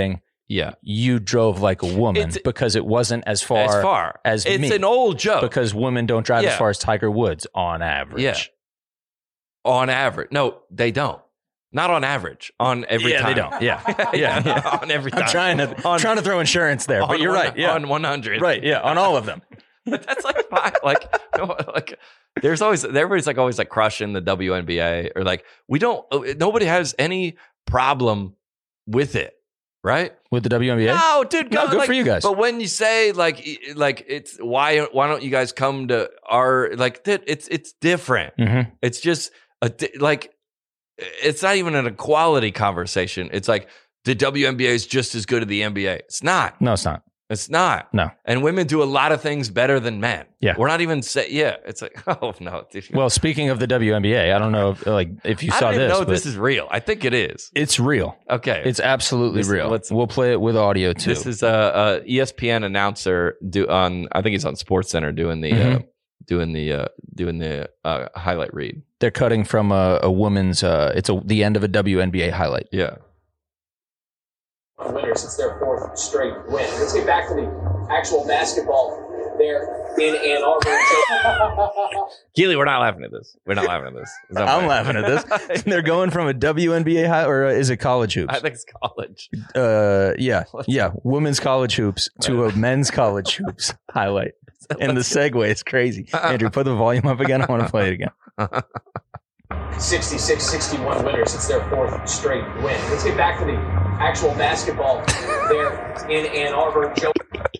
Yeah. you drove like a woman It's- because it wasn't as far as far as it's me. an old joke. because women don't drive as Yeah. far as Tiger Woods on average. Yeah. On average. No, they don't. Not on average. On every Yeah, time. they don't. Yeah. Yeah, yeah. On every time. I'm trying to On- trying to throw insurance there, on but you're one- right. Yeah. On one hundred. Right. Yeah. On all of them. But that's like fine. Like, like there's always everybody's like always like crushing the W N B A or like we don't. Nobody has any problem with it, right? With the W N B A? No, dude. No, go- good like, for you guys. But when you say like e- like it's why why don't you guys come to our like that? It's it's different. Mm-hmm. It's just a di- like it's not even an equality conversation. It's like the W N B A is just as good as the N B A. It's not. No, it's not. It's not. No. And women do a lot of things better than men. Yeah. We're not even say yeah. It's like, oh no. Dude. Well, speaking of the W N B A, I don't know if, like if you I saw don't even this, know if but this is real. I think it is. it's real. Okay. It's absolutely This- real. what's- We'll play it with audio too. This is a, a E S P N announcer do on I think he's on SportsCenter doing the uh, Mhm. doing the uh, doing the uh, highlight read. They're cutting from a, a woman's. Uh, it's a, the end of a W N B A highlight. Yeah. Winner since their fourth straight win. Let's get back to the actual basketball there in Ann Arbor. Keely, we're not laughing at this. We're not laughing at this. It's not I'm funny. laughing at this. They're going from a W N B A high, or uh, is it college hoops? I think it's college. Uh, yeah, yeah, women's college hoops to a men's college hoops highlight. And the segue is crazy. Andrew, put the volume up again. I want to play it again. sixty-six sixty-one winner since their fourth straight win. Let's get back to the actual basketball there in Ann Arbor. Joe-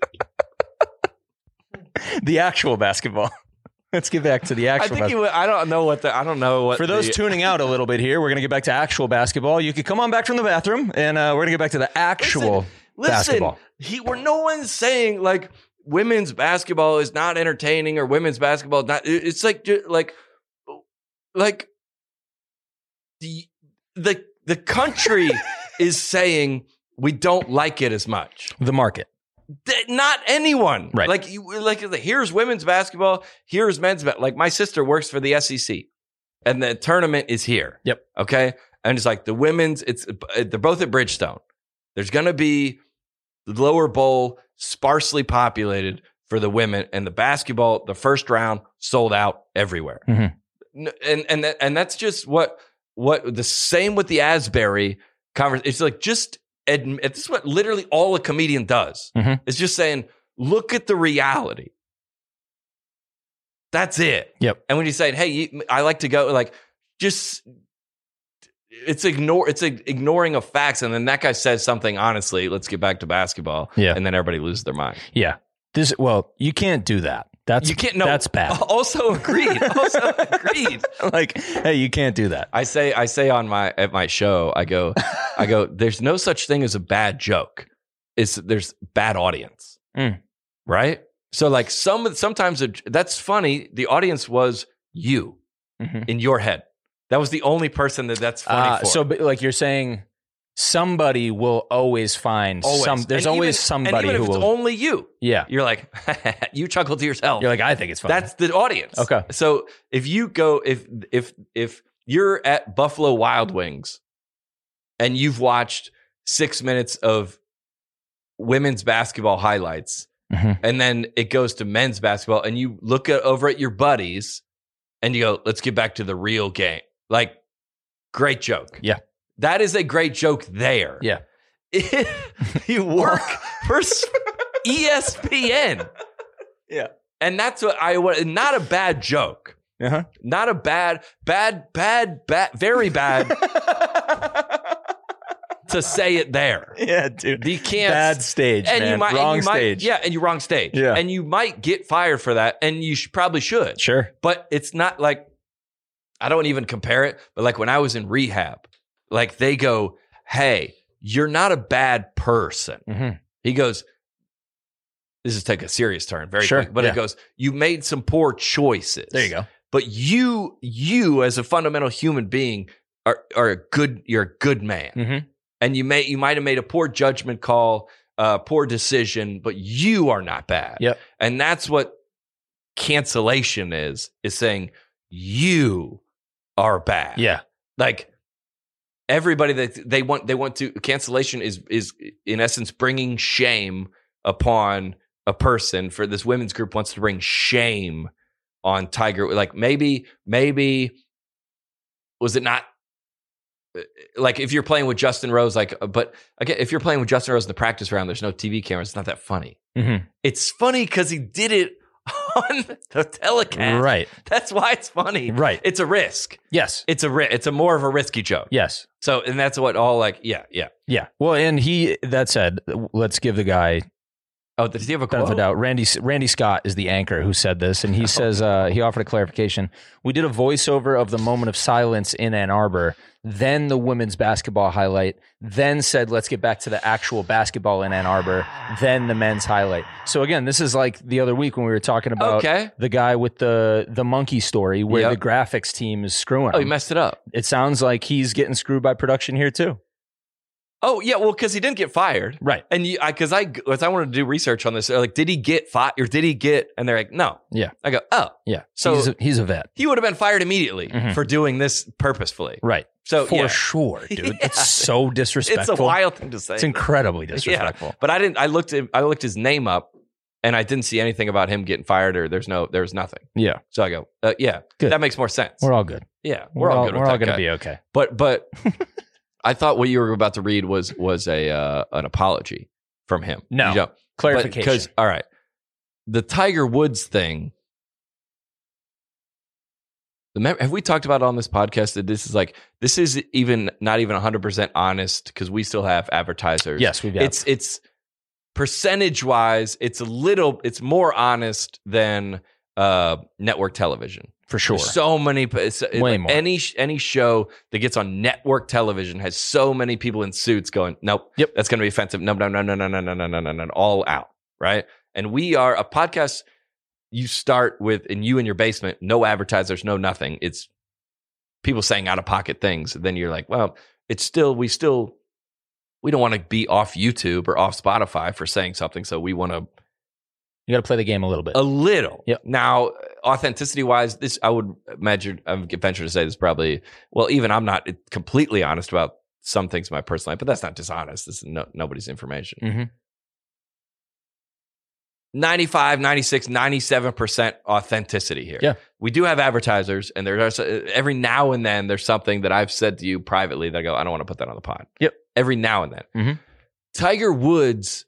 The actual basketball. Let's get back to the I actual think basketball. you. I don't know what the. I don't know what For those the, tuning out a little bit here, we're going to get back to actual basketball. You could come on back from the bathroom, and uh, we're going to get back to the actual listen, basketball. He, where no one's saying like women's basketball is not entertaining or women's basketball is not. it- It's like ju- like like the the the country is saying we don't like it as much. The market. Th- Not anyone. Right. Like you like here's women's basketball, here's men's ba- like my sister works for the S E C and the tournament is here. Yep. Okay? And it's like the women's it's they're both at Bridgestone. There's going to be the lower bowl sparsely populated for the women and the basketball the first round sold out everywhere. Mhm. N- And and that, and that's just what what the same with the Asbury conference. It's like just admit, it's what literally all a comedian does. Mhm. It's just saying, look at the reality. That's it. Yep. And when you say, hey, you, I like to go, like, just it's ignore it's like ignoring of facts, and then that guy says something honestly. Let's get back to basketball. Yeah. And then everybody loses their mind. Yeah. This. Well, you can't do that. That's You can't. No, That's bad. Also agreed. Also agreed. Like, hey, you can't do that. I say, I say on my at my show, I go, I go. There's no such thing as a bad joke. It's there's bad audience, Mm. right? So like some sometimes a, that's funny. The audience was you Mhm. in your head. That was the only person that that's funny Uh, for. so, but, like you're saying, somebody will always find Always. some. There's And always even- somebody and even who if it's will. only you. yeah. You're like you chuckle to yourself. You're like, I think it's funny. That's the audience. Okay. So if you go, if if if you're at Buffalo Wild Wings and you've watched six minutes of women's basketball highlights, Mhm. and then it goes to men's basketball, and you look at, over at your buddies, and you go, "Let's get back to the real game." Like, great joke. Yeah. That is a great joke there. Yeah. If you work for s- E S P N. Yeah. And that's what I want. Not a bad joke. Uh-huh. Not a bad, bad, bad, bad, very bad to say it there. Yeah, dude. You can't. Bad stage, and man. you might, Wrong and you might- stage. yeah, and you wrong stage. Yeah. And you might get fired for that, and you should, probably should. Sure. But it's not like, I don't even compare it, but like when I was in rehab, like they go, hey, you're not a bad person. Mhm. He goes, this is take a serious turn very Sure, quick, but yeah. it goes, you made some poor choices. There you go. But you, you as a fundamental human being are, are a good, you're a good man. Mhm. And you may, you might have made a poor judgment call, uh, poor decision, but you are not bad. Yep. And that's what cancellation is, is saying you are bad. Yeah. Like everybody that they want they want to cancellation is is in essence bringing shame upon a person. For this women's group wants to bring shame on Tiger. Like maybe maybe was it not like if you're playing with Justin Rose, like, but again, if you're playing with Justin Rose in the practice round, there's no T V cameras. It's not that funny. Mm-hmm. It's funny because he did it on the telecast. Right. That's why it's funny. Right. It's a risk. Yes. It's a ri- It's a more of a risky joke. Yes. So, and that's what all like, yeah, yeah. Yeah. Well, and he, that said, let's give the guy Oh, does he have a benefit of quote? the doubt. Randy Randy Scott is the anchor who said this, and he says uh, he offered a clarification. We did a voiceover of the moment of silence in Ann Arbor, then the women's basketball highlight, then said let's get back to the actual basketball in Ann Arbor, then the men's highlight. So again, this is like the other week when we were talking about Okay. the guy with the the monkey story where Yep. the graphics team is screwing Oh, he him. messed it up. It sounds like he's getting screwed by production here too. Oh, yeah. Well, because he didn't get fired. Right. And you, I, because I, because I wanted to do research on this. They're like, did he get fired or did he get? And they're like, no. Yeah. I go, oh, Yeah. So- he's a, he's a vet. he would have been fired immediately Mhm. for doing this purposefully. Right. So For yeah, sure, dude. Yeah. It's so disrespectful. it's a wild thing to say. It's incredibly disrespectful. Yeah, but I didn't. I looked at I looked his name up, and I didn't see anything about him getting fired or there's no there's nothing. Yeah. So I go, uh, yeah, Good. that makes more sense. We're all good. yeah, we're, all good. We're with all that going to guy. be okay. But but I thought what you were about to read was was a uh, an apology from him. No. You know, Clarification. Because all right, the Tiger Woods thing. Remember, have we talked about on this podcast that this is like this is even not even one hundred percent honest because we still have advertisers. Yes, we've got It's it's percentage wise, it's a little it's more honest than uh, network television. for sure. There's so many it's, it- Way more. any any show that gets on network television has so many people in suits going, nope, Yep. that's going to be offensive. No, no, no, no, no, no, no, no, no, no, no, all out, right? And we are a podcast. You start with in you in your basement, no advertisers, no nothing. It's people saying out of pocket things. Then you're like, well, it's still we still we don't want to be off YouTube or off Spotify for saying something. So we want to You got to play the game a little bit. a little. Yep. Now, authenticity wise, this I would imagine I would venture to say this probably. Well, even I'm not completely honest about some things in my personal life, but that's not dishonest. This is no, nobody's information. Mhm. ninety-five, ninety-six, ninety-seven percent authenticity here. Yeah. We do have advertisers, and there's every now and then there's something that I've said to you privately that I go, I don't want to put that on the pod. Yep. Every now and then. Mhm. Tiger Woods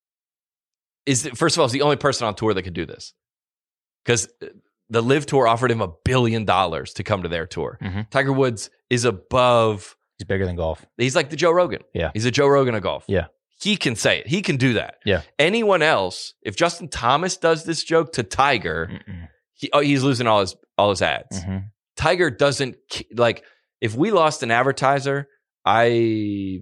is, first of all, is the only person on tour that could do this. Because the Live Tour offered him a billion dollars to come to their tour. Mhm. Tiger Woods is above, He's bigger than golf. he's like the Joe Rogan. Yeah. He's a Joe Rogan of golf. Yeah. He can say it. He can do that. Yeah. Anyone else, if Justin Thomas does this joke to Tiger, Mm-mm. he, oh, he's losing all his all his ads. Mhm. Tiger doesn't ki- like if we lost an advertiser, I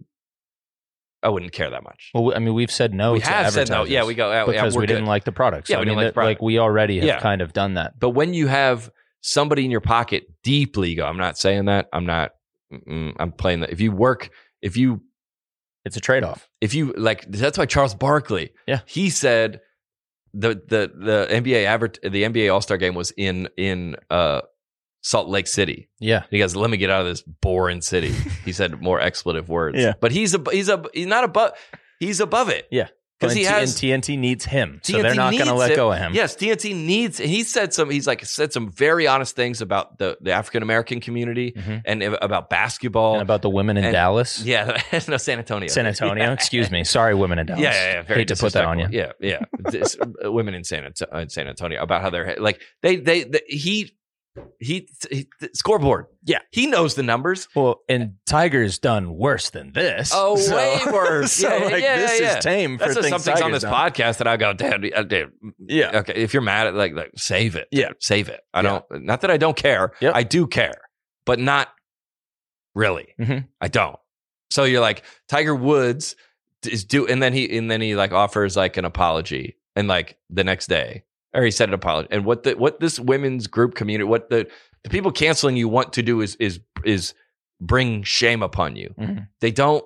I wouldn't care that much. Well, we- I mean, we've said no we to have said no. advertisers Yeah, we go yeah, because yeah, we're we didn't good. like the product. So, Yeah, I we mean, didn't like that- the product. like we already have Yeah. kind of done that. But when you have somebody in your pocket deeply ego, I'm not saying that. I'm not. mm-mm, I'm playing that. If you work, if you It's a trade off. if you like, that's why Charles Barkley. Yeah. he said the the the N B A advert the N B A All Star game was in in uh, Salt Lake City. Yeah. He goes, let me get out of this boring city. He said more expletive words. Yeah. but he's a he's a he's not above. He's above it. Yeah. because And he T- has and T N T needs him, so T N T they're not going to needs let him. go of him. Yes, T N T needs. He said some. He's like said some very honest things about the, the African American community Mhm. and about basketball. And about the women in And- Dallas, yeah, no, San Antonio. San Antonio. Yeah. Excuse me. Sorry, women in Dallas. Yeah, yeah, yeah. Very Hate to put that on you. disrespectful. Yeah, yeah. This, uh, women in San, Anto- in San Antonio about how they're like they they, they he. He, he scoreboard. Yeah. he knows the numbers. Well, and Tiger's done worse than this. Oh, So- way worse. so Yeah, like yeah, this yeah, yeah. is tame for That's just things something's on Tiger's this done. podcast that I go, damn, uh, damn. Yeah. Okay, if you're mad at like, like save it. Yeah. Save it. I Yeah. don't. Not that I don't care. Yep. I do care, but not really. Mhm. I don't. So you're like Tiger Woods is do, and then he and then he like offers like an apology, and like the next day, or he said an apology, and what the what this women's group community, what the the people canceling you want to do is is is bring shame upon you. Mhm. They don't.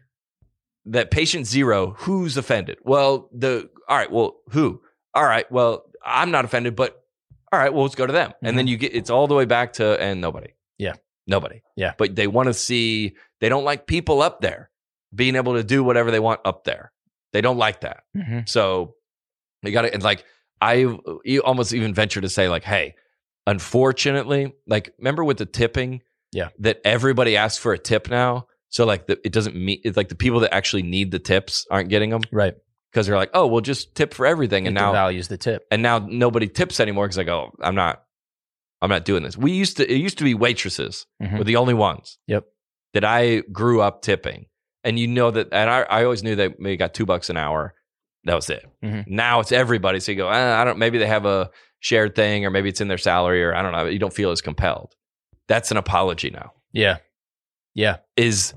That patient zero, who's offended? Well, the all right. Well, who? All right. Well, I'm not offended, but all right. Well, let's go to them, and then you get it's all the way back to and nobody. Yeah. Nobody. Yeah. But they want to see They don't like people up there being able to do whatever they want up there. They don't like that. Mm-hmm. So you got to, and like, I you almost even venture to say, like, hey, unfortunately, like, remember with the tipping, yeah, that everybody asks for a tip now. So like, the, it doesn't mean it's like the people that actually need the tips aren't getting them, right? Because they're like, oh, we'll just tip for everything, and It now values the tip, and now nobody tips anymore because like, oh, I'm not, I'm not doing this. We used to, it used to be waitresses Mhm. were the only ones, Yep. that I grew up tipping, and you know that, and I, I always knew that they got two bucks an hour. That was it. Mhm. Now it's everybody. So you go, eh, I don't, maybe they have a shared thing, or maybe it's in their salary, or I don't know. You don't feel as compelled. That's an apology now. Yeah, yeah. Is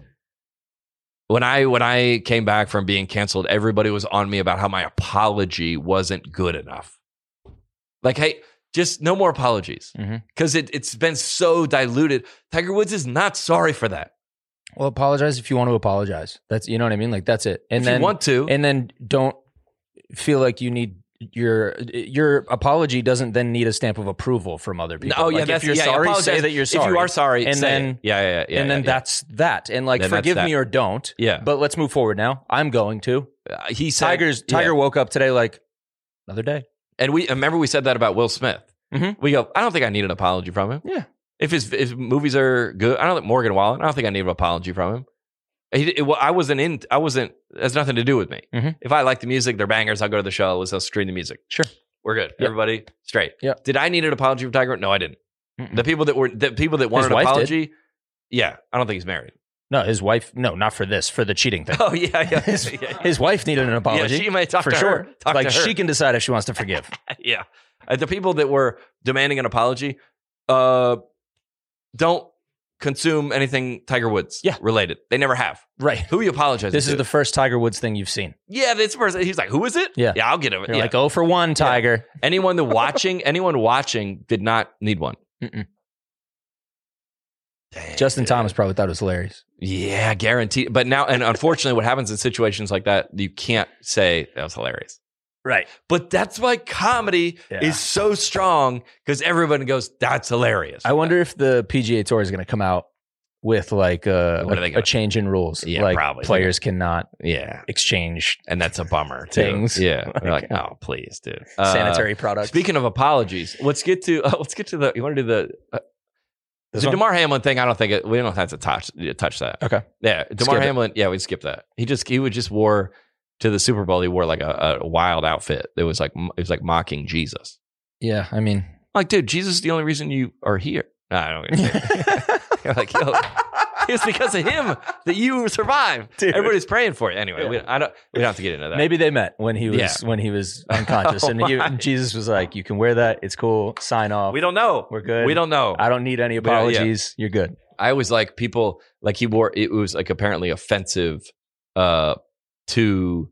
when I when I came back from being canceled, everybody was on me about how my apology wasn't good enough. Like, hey, just no more apologies, because Mhm. it, it's been so diluted. Tiger Woods is not sorry for that. Well, apologize if you want to apologize. That's, you know what I mean. Like, that's it. And If then you want to, and then don't feel like you need your your apology doesn't then need a stamp of approval from other people. oh yeah, Like, that's if you're yeah, sorry, apologize. say that you're sorry. If you are sorry, and say then it. yeah, yeah, yeah, and yeah, then yeah. that's that. And like, Then that's forgive that. me or don't. Yeah. But let's move forward now. I'm going to. Uh, he said, Tiger's Tiger yeah. woke up today like another day. And we remember we said that about Will Smith. Mhm. We go, I don't think I need an apology from him. Yeah. If his, his movies are good, I don't think Morgan Wallen, I don't think I need an apology from him. He, it, well, I wasn't in, I wasn't, it has nothing to do with me. Mhm. If I like the music, they're bangers, I'll go to the show, let's, let's stream the music. Sure. We're good. Yep. Everybody straight. Yep. Did I need an apology from Tiger? No, I didn't. Mm-mm. The people that were, the people that wanted His an wife did. apology, yeah, I don't think he's married. No, his wife. No, not for this. For the cheating thing. Oh, yeah, yeah. His, yeah, yeah. his wife needed an apology. Yeah, she may talk for to sure. her. Talk like to her. she can decide if she wants to forgive. Yeah. Uh, the people that were demanding an apology uh, don't consume anything Tiger Woods Yeah. related. They never have. Right. Who are you apologizing This to? is the first Tiger Woods thing you've seen. yeah, this person. He's like, who is it? Yeah. Yeah, I'll get it. You're Yeah. like, oh for one, Tiger. anyone that watching, anyone watching did not need one. Mm-mm. Dang, Justin dude. Thomas probably thought it was hilarious. Yeah, guaranteed. But now, and unfortunately, what happens in situations like that, you can't say that was hilarious. Right. But that's why comedy Yeah. is so strong, because everyone goes, that's hilarious. I wonder if the P G A Tour is going to come out with like a, What are they a, gonna- a change in rules. Yeah, like probably. players cannot Yeah. exchange And that's a bummer, too. Things. Yeah. They're like, oh, please, dude. Uh, sanitary products. Speaking of apologies, let's get to, uh, let's get to the, you want to do the, uh, This the one? DeMar Hamlin thing. I don't think it, we don't have to touch, touch that. Okay. Yeah. Skip DeMar it. Hamlin. Yeah, we skip that. He just, he would just wore to the Super Bowl. He wore like a, a wild outfit. It was like, it was like mocking Jesus. Yeah, I mean, Like, dude, Jesus is the only reason you are here. Nah, I don't You're like, yo, it's because of him that you survived. Dude. Everybody's praying for you. Anyway, Yeah. we, I don't, we don't have to get into that. maybe they met when he was Yeah. when he was unconscious, and, he, and Jesus was like, "You can wear that. It's cool. Sign off. We don't know. We're good. We don't know. I don't need any We don't- yeah. apologies. You're good." I always like people like he wore it was like apparently offensive uh to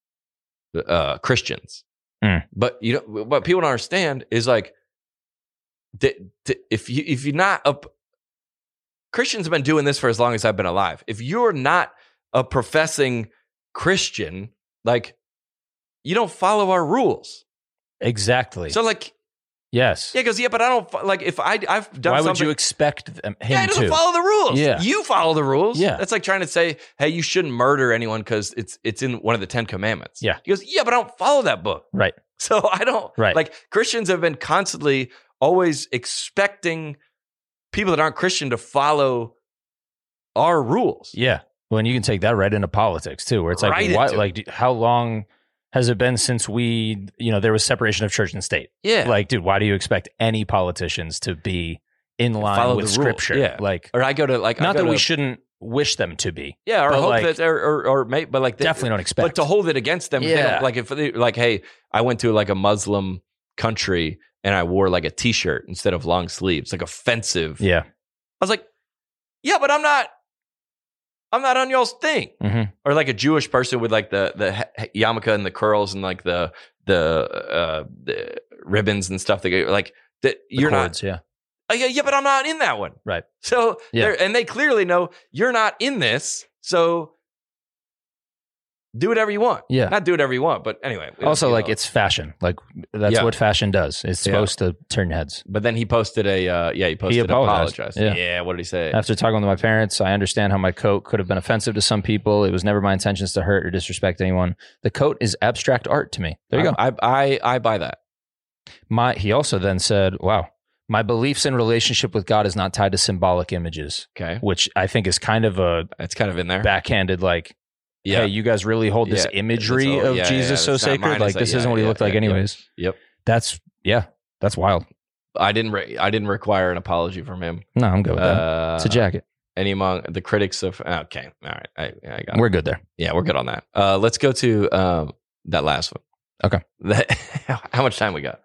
uh Christians. Mm. But you know what people don't understand is like th- th- if you if you're not a Christians have been doing this for as long as I've been alive. If you're not a professing Christian, like you don't follow our rules. Exactly. So like yes. yeah, because yeah, but I don't fo- like if I I've done Why something. would you expect them, him Yeah, he doesn't to? follow the rules. Yeah. You follow the rules. Yeah. That's like trying to say, hey, you shouldn't murder anyone because it's it's in one of the Ten Commandments. Yeah. He goes, yeah, but I don't follow that book. Right. So I don't, Right. like Christians have been constantly always expecting people that aren't Christian to follow our rules. Yeah. Well, and you can take that right into politics too, where it's like, Right why, into it. like, do- how long has it been since we, you know, there was separation of church and state? Yeah. Like, dude, why do you expect any politicians to be in line Follow with the rule. scripture? Yeah. Like, Or I go to like, I not go that to- we shouldn't wish them to be. yeah, or but hope like- that, or, or, or may, but like, they- Definitely don't expect. But to hold it against them, if they Yeah. don't- like if they, like, hey, I went to like a Muslim country and I wore like a T-shirt instead of long sleeves, like offensive. yeah. I was like, yeah, but I'm not, I'm not on y'all's thing. Mhm. Or like a Jewish person with like the the he- yarmulke and the curls and like the the, uh, the ribbons and stuff. That go, like that The you're chords, not. Yeah. Oh, yeah, yeah, but I'm not in that one. Right. So Yeah. they're and they clearly know you're not in this. So Do whatever you want. Yeah. Not do whatever you want, but anyway. Also, you like know. it's fashion. Like that's Yeah. what fashion does. It's supposed to turn heads. But then he posted a, uh, yeah, he posted apologized. apologized. Yeah. yeah, what did he say? After talking with my parents, I understand how my coat could have been offensive to some people. It was never my intentions to hurt or disrespect anyone. The coat is abstract art to me. There you go. I, I, I, I buy that. My he also then said, wow, my beliefs in relationship with God is not tied to symbolic images, Okay. which I think is kind of a It's kind of in there. backhanded, like, Yeah. hey, you guys really hold this Yeah, imagery that's all- of yeah, Jesus yeah, so it's not mine, sacred? it's Like, like- this yeah, isn't what he yeah, looked like yeah, anyways. Yep. That's, yeah, that's wild. I didn't. Re- I didn't require an apology from him. No, I'm good with that. Uh, It's a jacket. Any among the critics of. Okay. All right. I, I got. It. We're good there. Yeah, we're good on that. Uh, let's go to um, that last one. Okay. That, how much time we got?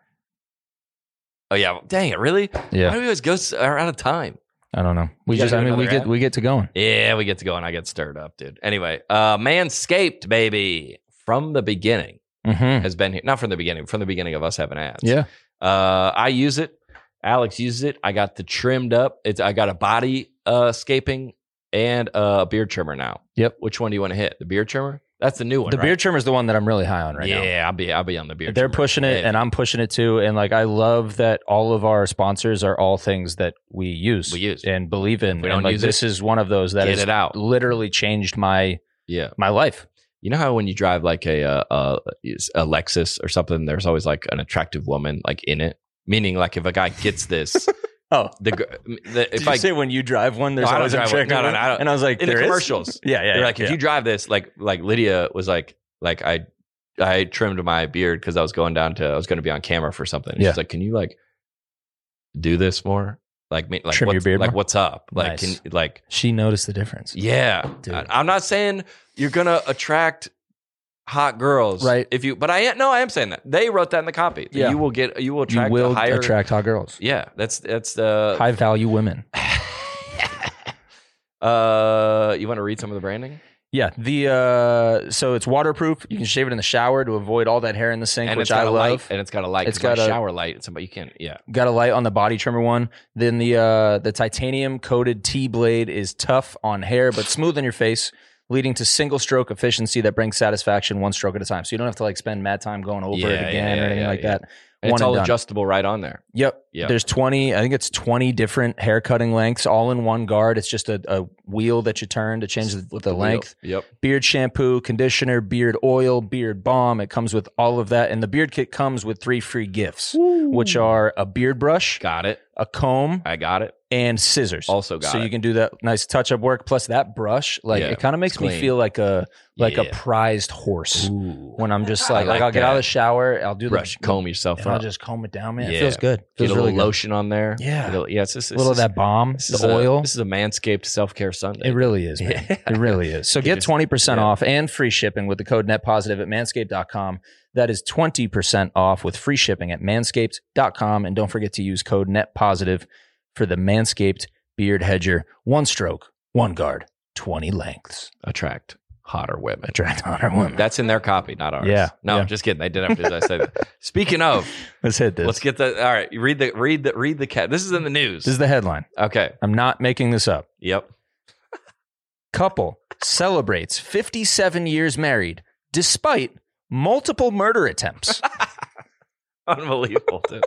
Oh yeah. Dang it! Really? Why Yeah, do we always go s- are out of time? I don't know. We You just, gotta I do mean, we another get ad? we get to going. Yeah, we get to go and I get stirred up, dude. Anyway, uh, Manscaped, baby, from the beginning Mm-hmm. has been here. Not from the beginning, from the beginning of us having ads. Yeah. Uh, I use it. Alex uses it. I got the trimmed up. It's I got a body uh scaping and a beard trimmer now. Yep. Which one do you want to hit? The beard trimmer? That's the new one. The right? beard trimmer is the one that I'm really high on right now. yeah, I'll be I'll be on the beard. They're trimmer. pushing it, Yeah. and I'm pushing it too. And like, I love that all of our sponsors are all things that we use, We use. and believe in. we and don't like, use this is one of those that Get has it out. literally changed my Yeah. my life. You know how when you drive like a, uh, a a Lexus or something, there's always like an attractive woman like in it. Meaning, like if a guy gets this, Oh, the, gr- the if did I you say when you drive one, there's No, I don't always a drive chick? one. No, no, no, I don't. And I was like, in the there is? commercials, Yeah, yeah. they're yeah, like, if yeah. you drive this, like like Lydia was like, like I I trimmed my beard because I was going down to I was going to be on camera for something. And Yeah. She's like, can you like do this more? Like me, like Trim your what's, beard like more? what's up? Like Nice. can like She noticed the difference. yeah. Dude. I, I'm not saying you're gonna attract hot girls, Right. If you, but I am- no, I am saying that they wrote that in the copy. That Yeah. you will get, you will You attract will a higher. attract hot girls, Yeah, that's that's the. high value women. uh, you want to read some of the branding? Yeah, the uh, so it's waterproof. You can shave it in the shower to avoid all that hair in the sink, And which it's got I a love. light, and it's got a light. It's It's got got a a- shower light. It's somebody you can, yeah. Got a light on the body trimmer one. Then the uh, the titanium coated T blade is tough on hair but smooth on your face, leading to single stroke efficiency that brings satisfaction one stroke at a time. So you don't have to like spend mad time going over Yeah, it again yeah, or anything yeah, like yeah. that. And One it's and all done. adjustable right on there. Yep. Yep. There's twenty, I think it's twenty different hair cutting lengths all in one guard. It's just a, a wheel that you turn to change the, the wheel. length. Yep. Beard shampoo, conditioner, beard oil, beard balm. It comes with all of that. And the beard kit comes with three free gifts, which are a beard brush, Got it. a comb, I got it. and scissors. Also got so it. you can do that nice touch up work. Plus that brush, like Yeah, it kind of makes it's me clean. feel like a like a Yeah. prized horse Ooh. when I'm just I like, like, like I'll get out of that. the shower, I'll do Brush, the comb yourself and I'll up. just comb it down, man. It Yeah. feels good. Get Feels a little really good. lotion on there. Yeah. A little, yeah, it's just, A little of that balm, This is the a- oil. This is a Manscaped self care Sunday. It really is, man. Yeah. It really is. So Keep get your- twenty percent yeah. off and free shipping with the code NetPositive at manscaped dot com. That is twenty percent off with free shipping at manscaped dot com. And don't forget to use code NetPositive for the Manscaped Beard Hedger. One stroke, one guard, twenty lengths. Attract hotter women. Attract hotter women. That's in their copy, not ours. Yeah, No, yeah. I'm just kidding. They did after I say that. Speaking of, Let's hit this. let's get the. All right, you read the read the read the cat. This is in the news. This is the headline. Okay. I'm not making this up. Yep. Couple celebrates fifty-seven years married despite multiple murder attempts. Unbelievable, dude.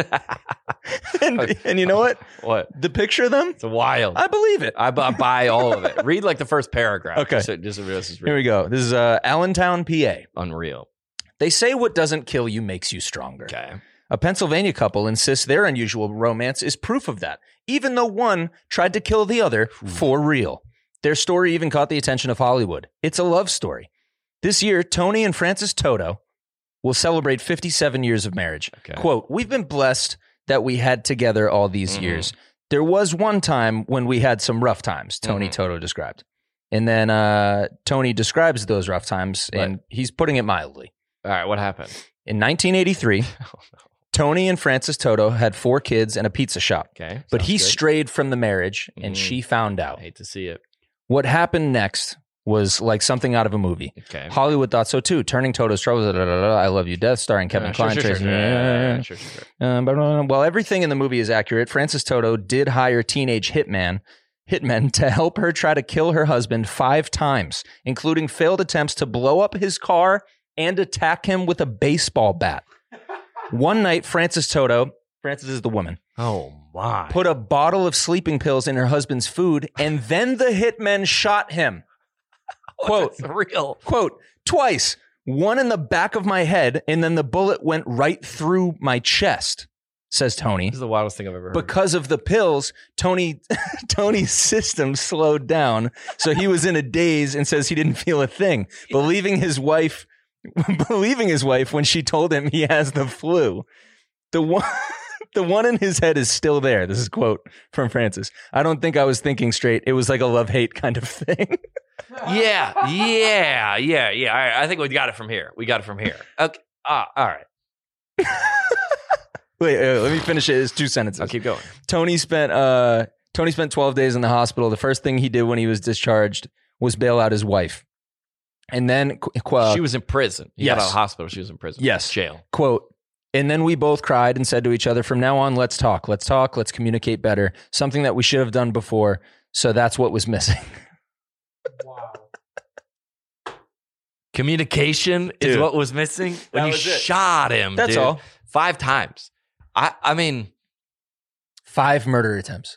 and, and you know what? What? The picture of them, It's wild. I believe it. I, bu- I buy all of it. Read like the first paragraph. Okay. So just, this is Here we go. This is uh, Allentown, P A. unreal. They say what doesn't kill you makes you stronger. Okay. A Pennsylvania couple insists their unusual romance is proof of that, even though one tried to kill the other for real. Their story even caught the attention of Hollywood. It's a love story. This year, Tony and Francis Toto will celebrate fifty-seven years of marriage. Okay. Quote, we've been blessed that we had together all these Mhm. years. There was one time when we had some rough times, Tony Mhm. Toto described. And then uh, Tony describes those rough times, and Right. he's putting it mildly. All right. What happened? In nineteen eighty-three, Oh, no. Tony and Francis Toto had four kids and a pizza shop. Okay. But sounds he good. strayed from the marriage, and Mhm. she found I out. hate to see it. What happened next was like something out of a movie. Okay. Hollywood thought so too. Turning Toto's Troubles, da, da, da, da, I Love You Death, starring Kevin Uh, sure, Kline. sure, sure, Tracy- sure. Yeah, sure, sure, sure. Uh, but, uh, while everything in the movie is accurate, Francis Toto did hire teenage hitman hitmen to help her try to kill her husband five times, including failed attempts to blow up his car and attack him with a baseball bat. One night, Frances Toto, Frances is the woman, Oh my. put a bottle of sleeping pills in her husband's food, and then the hitmen shot him. Quote, That's real. quote, twice, one in the back of my head, and then the bullet went right through my chest, says Tony. This is the wildest thing I've ever heard. Because of the pills, Tony Tony's system slowed down, so he was in a daze and says he didn't feel a thing, believing his wife believing his wife when she told him he has the flu. The one the one in his head is still there. This is a quote from Frances. I don't think I was thinking straight. It was like a love-hate kind of thing. yeah, yeah, yeah, yeah. All right, I think we got it from here. We got it from here. Okay. Ah, all right. Wait, uh, let me finish it. It's two sentences. I'll keep going. Tony spent uh, Tony spent twelve days in the hospital. The first thing he did when he was discharged was bail out his wife. And then, qu- she was in prison. He yes. got out of the hospital. She was in prison. Yes. Jail. Quote, and then we both cried and said to each other, from now on, let's talk. Let's talk. Let's communicate better. Something that we should have done before. So that's what was missing. Wow. Communication Dude. is what was missing when That you was it. shot him. That's dude. all. Five times. I, I mean, Five murder attempts.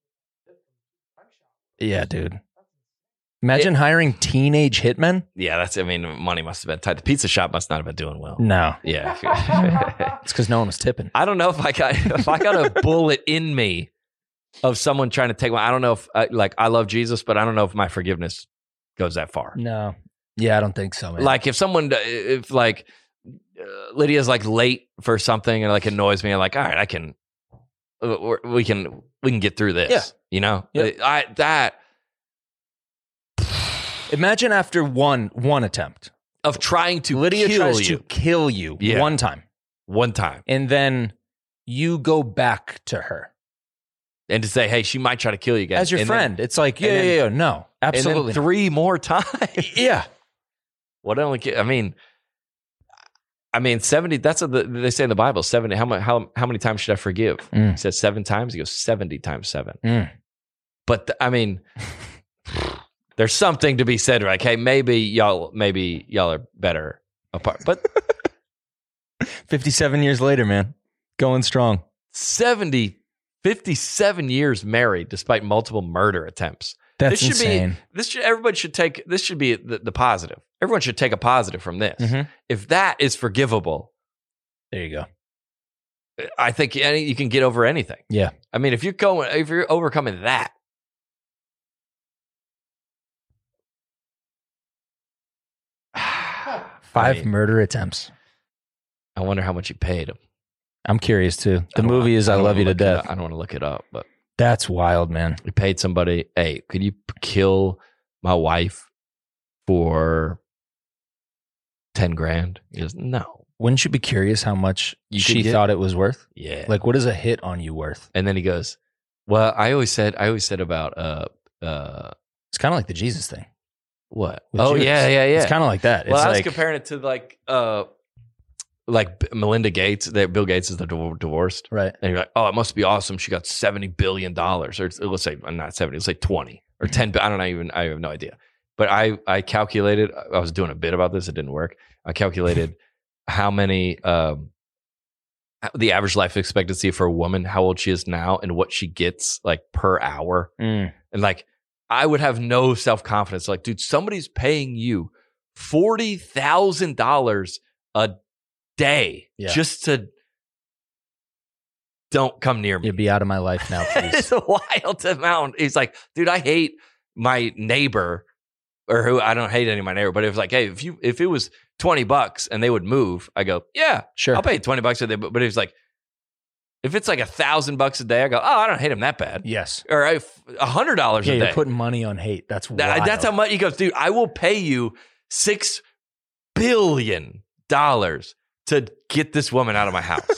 Yeah, dude. Imagine It- hiring teenage hitmen. yeah, that's, I mean, money must have been tight. The pizza shop must not have been doing well. No, Yeah. it's because no one was tipping. I don't know if I got, if I got a bullet in me of someone trying to take my, I don't know if, uh, like, I love Jesus, but I don't know if my forgiveness goes that far. No. Yeah, I don't think so, man. Like if someone, if like uh, Lydia's like late for something and like annoys me, I'm like, all right, I can, uh, we're- we can, we can get through this. Yeah. You know, Yeah. I that Imagine after one one attempt, of trying to Lydia kill tries you to kill you Yeah. one time, one time and then you go back to her and to say, hey, she might try to kill you again as your And friend. then, it's like, yeah, and then- yeah, yeah, no, and absolutely, then three more times. not. yeah. What only? ki- I mean, I mean, seventy. That's what the, they say in the Bible. Seventy. How much? How how many times should I forgive? Mm. He says seven times. He goes seventy times seven. Mm. But th- I mean, there's something to be said. Like, hey, maybe y'all, maybe y'all are better apart. But fifty-seven years later, man, going strong. seventy, fifty-seven years married, despite multiple murder attempts. That's this should insane. be. This should. Everybody should take. This should be the, the positive. Everyone should take a positive from this. Mhm. If that is forgivable, There you go. I think any, you can get over anything. Yeah. I mean, if you're going, if you're overcoming that, Five I mean, murder attempts. I wonder how much you paid him. I'm curious too. The I don't movie wanna- is I, don't Love wanna You to look it Death. up. I don't want to look it up, but That's wild, man. you paid somebody, hey, could you p- kill my wife for ten grand? He goes, no. Wouldn't you be curious how much You she could get- thought it was worth? Yeah. Like, what is a hit on you worth? And then he goes, well, I always said, I always said about, uh, uh, It's kind of like the Jesus thing. what? with Oh, Judas. yeah, yeah, yeah. It's kind of like that. well, it's I was like, comparing it to like, uh, like B- Melinda Gates. That Bill Gates is the div- divorced. right. And you're like, oh, it must be awesome. She got seventy billion dollars. Or it's- let's say, uh, not seventy, let's say twenty or ten. I don't know, even, I have no idea. But I, I calculated, I was doing a bit about this. It didn't work. I calculated how many, um, the average life expectancy for a woman, how old she is now and what she gets like per hour. Mm. And like, I would have no self-confidence. Like, dude, somebody's paying you forty thousand dollars a day Yeah. just to don't come near me. You'd be out of my life now, It's please. a wild amount. He's like, dude, I hate my neighbor or who I don't hate any of my neighbor, but it was like, hey, if you, if it was twenty bucks and they would move, I go, yeah, Sure. I'll pay twenty bucks a day. But, but it was like, if it's like a thousand bucks a day, I go, oh, I don't hate him that bad. Yes. Or a hundred dollars Yeah, a day. you're putting money on hate. That's wild. That- that's how much he goes, dude. I will pay you six billion dollars to get this woman out of my house.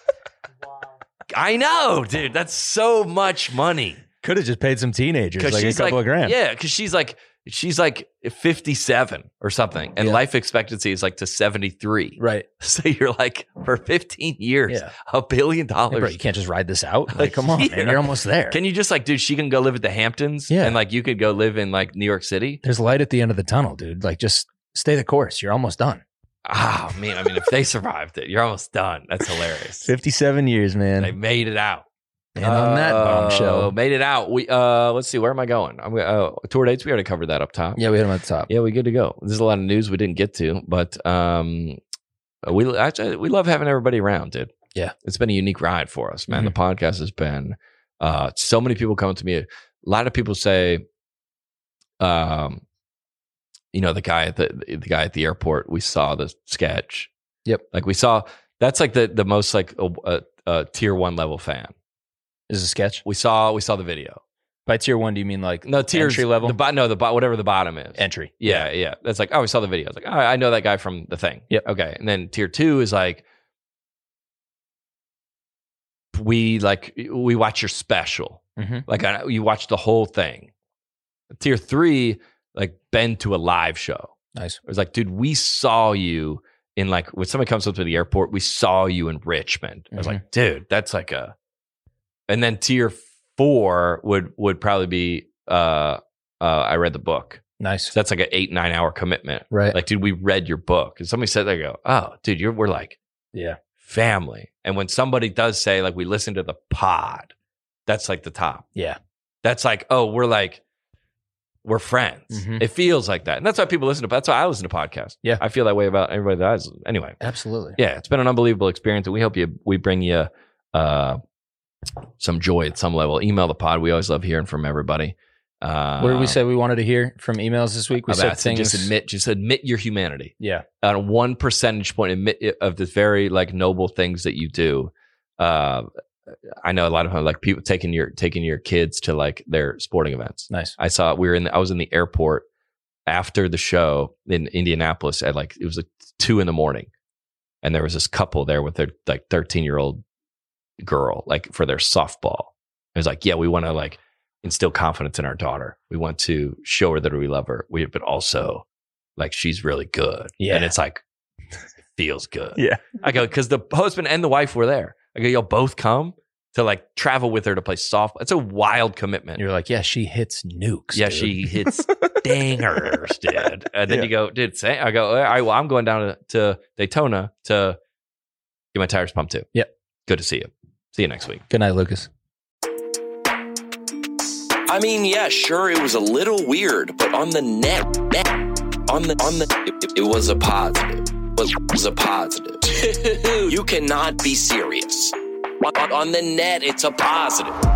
I know, dude. That's so much money. Could have just paid some teenagers, like a she's couple like, of grand. Yeah, because she's like, she's like fifty-seven or something, and Yeah. life expectancy is like to seventy-three. Right. So you're like, for fifteen years, Yeah. a billion Hey, dollars. bro, you can't just ride this out. Like, come on, Yeah. man. You're almost there. Can you just like, dude, she can go live at the Hamptons, Yeah. and like you could go live in like New York City. There's light at the end of the tunnel, dude. Like, just stay the course. You're almost done. Oh man, I mean, if they survived it, you're almost done. That's hilarious. fifty-seven years, man. They made it out. And on that Uh, bombshell. made it out. We uh, let's see, where am I going? I'm uh, tour dates. We already covered that up top. Yeah, we had him at the top. Yeah, we good to go. There's a lot of news we didn't get to, but um, we actually we love having everybody around, dude. Yeah. It's been a unique ride for us, man. Mhm. The podcast has been uh, so many people coming to me. A lot of people say, um, you know, the guy at the the guy at the airport. We saw the sketch. Yep. Like we saw. That's like the the most like a, a, a tier one level fan. Is it a sketch? We saw we saw the video. By tier one, do you mean like No tiers entry level? The bo- no the bo- whatever the bottom is. Entry. Yeah, yeah. That's like, oh, we saw the video. I was like, oh, I know that guy from the thing. Yep. Okay. And then tier two is like, we like we watch your special. Mhm. Like I, you watch the whole thing. Tier three, like been to a live show. Nice. It was like, dude, we saw you in like when somebody comes up to the airport, we saw you in Richmond. I was Mhm. like, dude, that's like a. And then tier four would would probably be uh uh I read the book. Nice. So that's like an eight, nine hour commitment. Right. Like, dude, we read your book. And somebody said, they go, oh, dude, you're we're like Yeah. family. And when somebody does say, like, we listen to the pod, that's like the top. Yeah. That's like, oh, we're like, we're friends. Mhm. It feels like that. And that's why people listen to that's why I listen to podcasts. Yeah. I feel that way about everybody that I listen. Anyway. Absolutely. Yeah, it's been an unbelievable experience. And we hope you we bring you uh some joy at some level. Email the pod. We always love hearing from everybody. Uh, What did we say we wanted to hear from emails this week? We about said things. just admit, just admit your humanity. Yeah. On one percentage point, admit of the very like noble things that you do. Uh, I know a lot of like people taking your taking your kids to like their sporting events. Nice. I saw we were in. The, I was in the airport after the show in Indianapolis at like it was like two in the morning, and there was this couple there with their like thirteen year old girl like for their softball. It was like, yeah, we want to like instill confidence in our daughter. We want to show her that we love her. We, but also like she's really good. Yeah. And it's like, it feels good. Yeah. I go, because the husband and the wife were there. I go, y'all both come to like travel with her to play softball. It's a wild commitment. You're like, yeah, she hits nukes. yeah, dude. she hits dingers, dude. And then Yeah. you go, dude, say, I go, all right, well, I'm going down to, to Daytona to get my tires pumped too. Yep. Good to see you. See you next week. Good night, Lucas. I mean, yeah, sure, it was a little weird, but on the net, net on the on the, it, it was a positive. It was, it was a positive. You cannot be serious. On, on the net, it's a positive.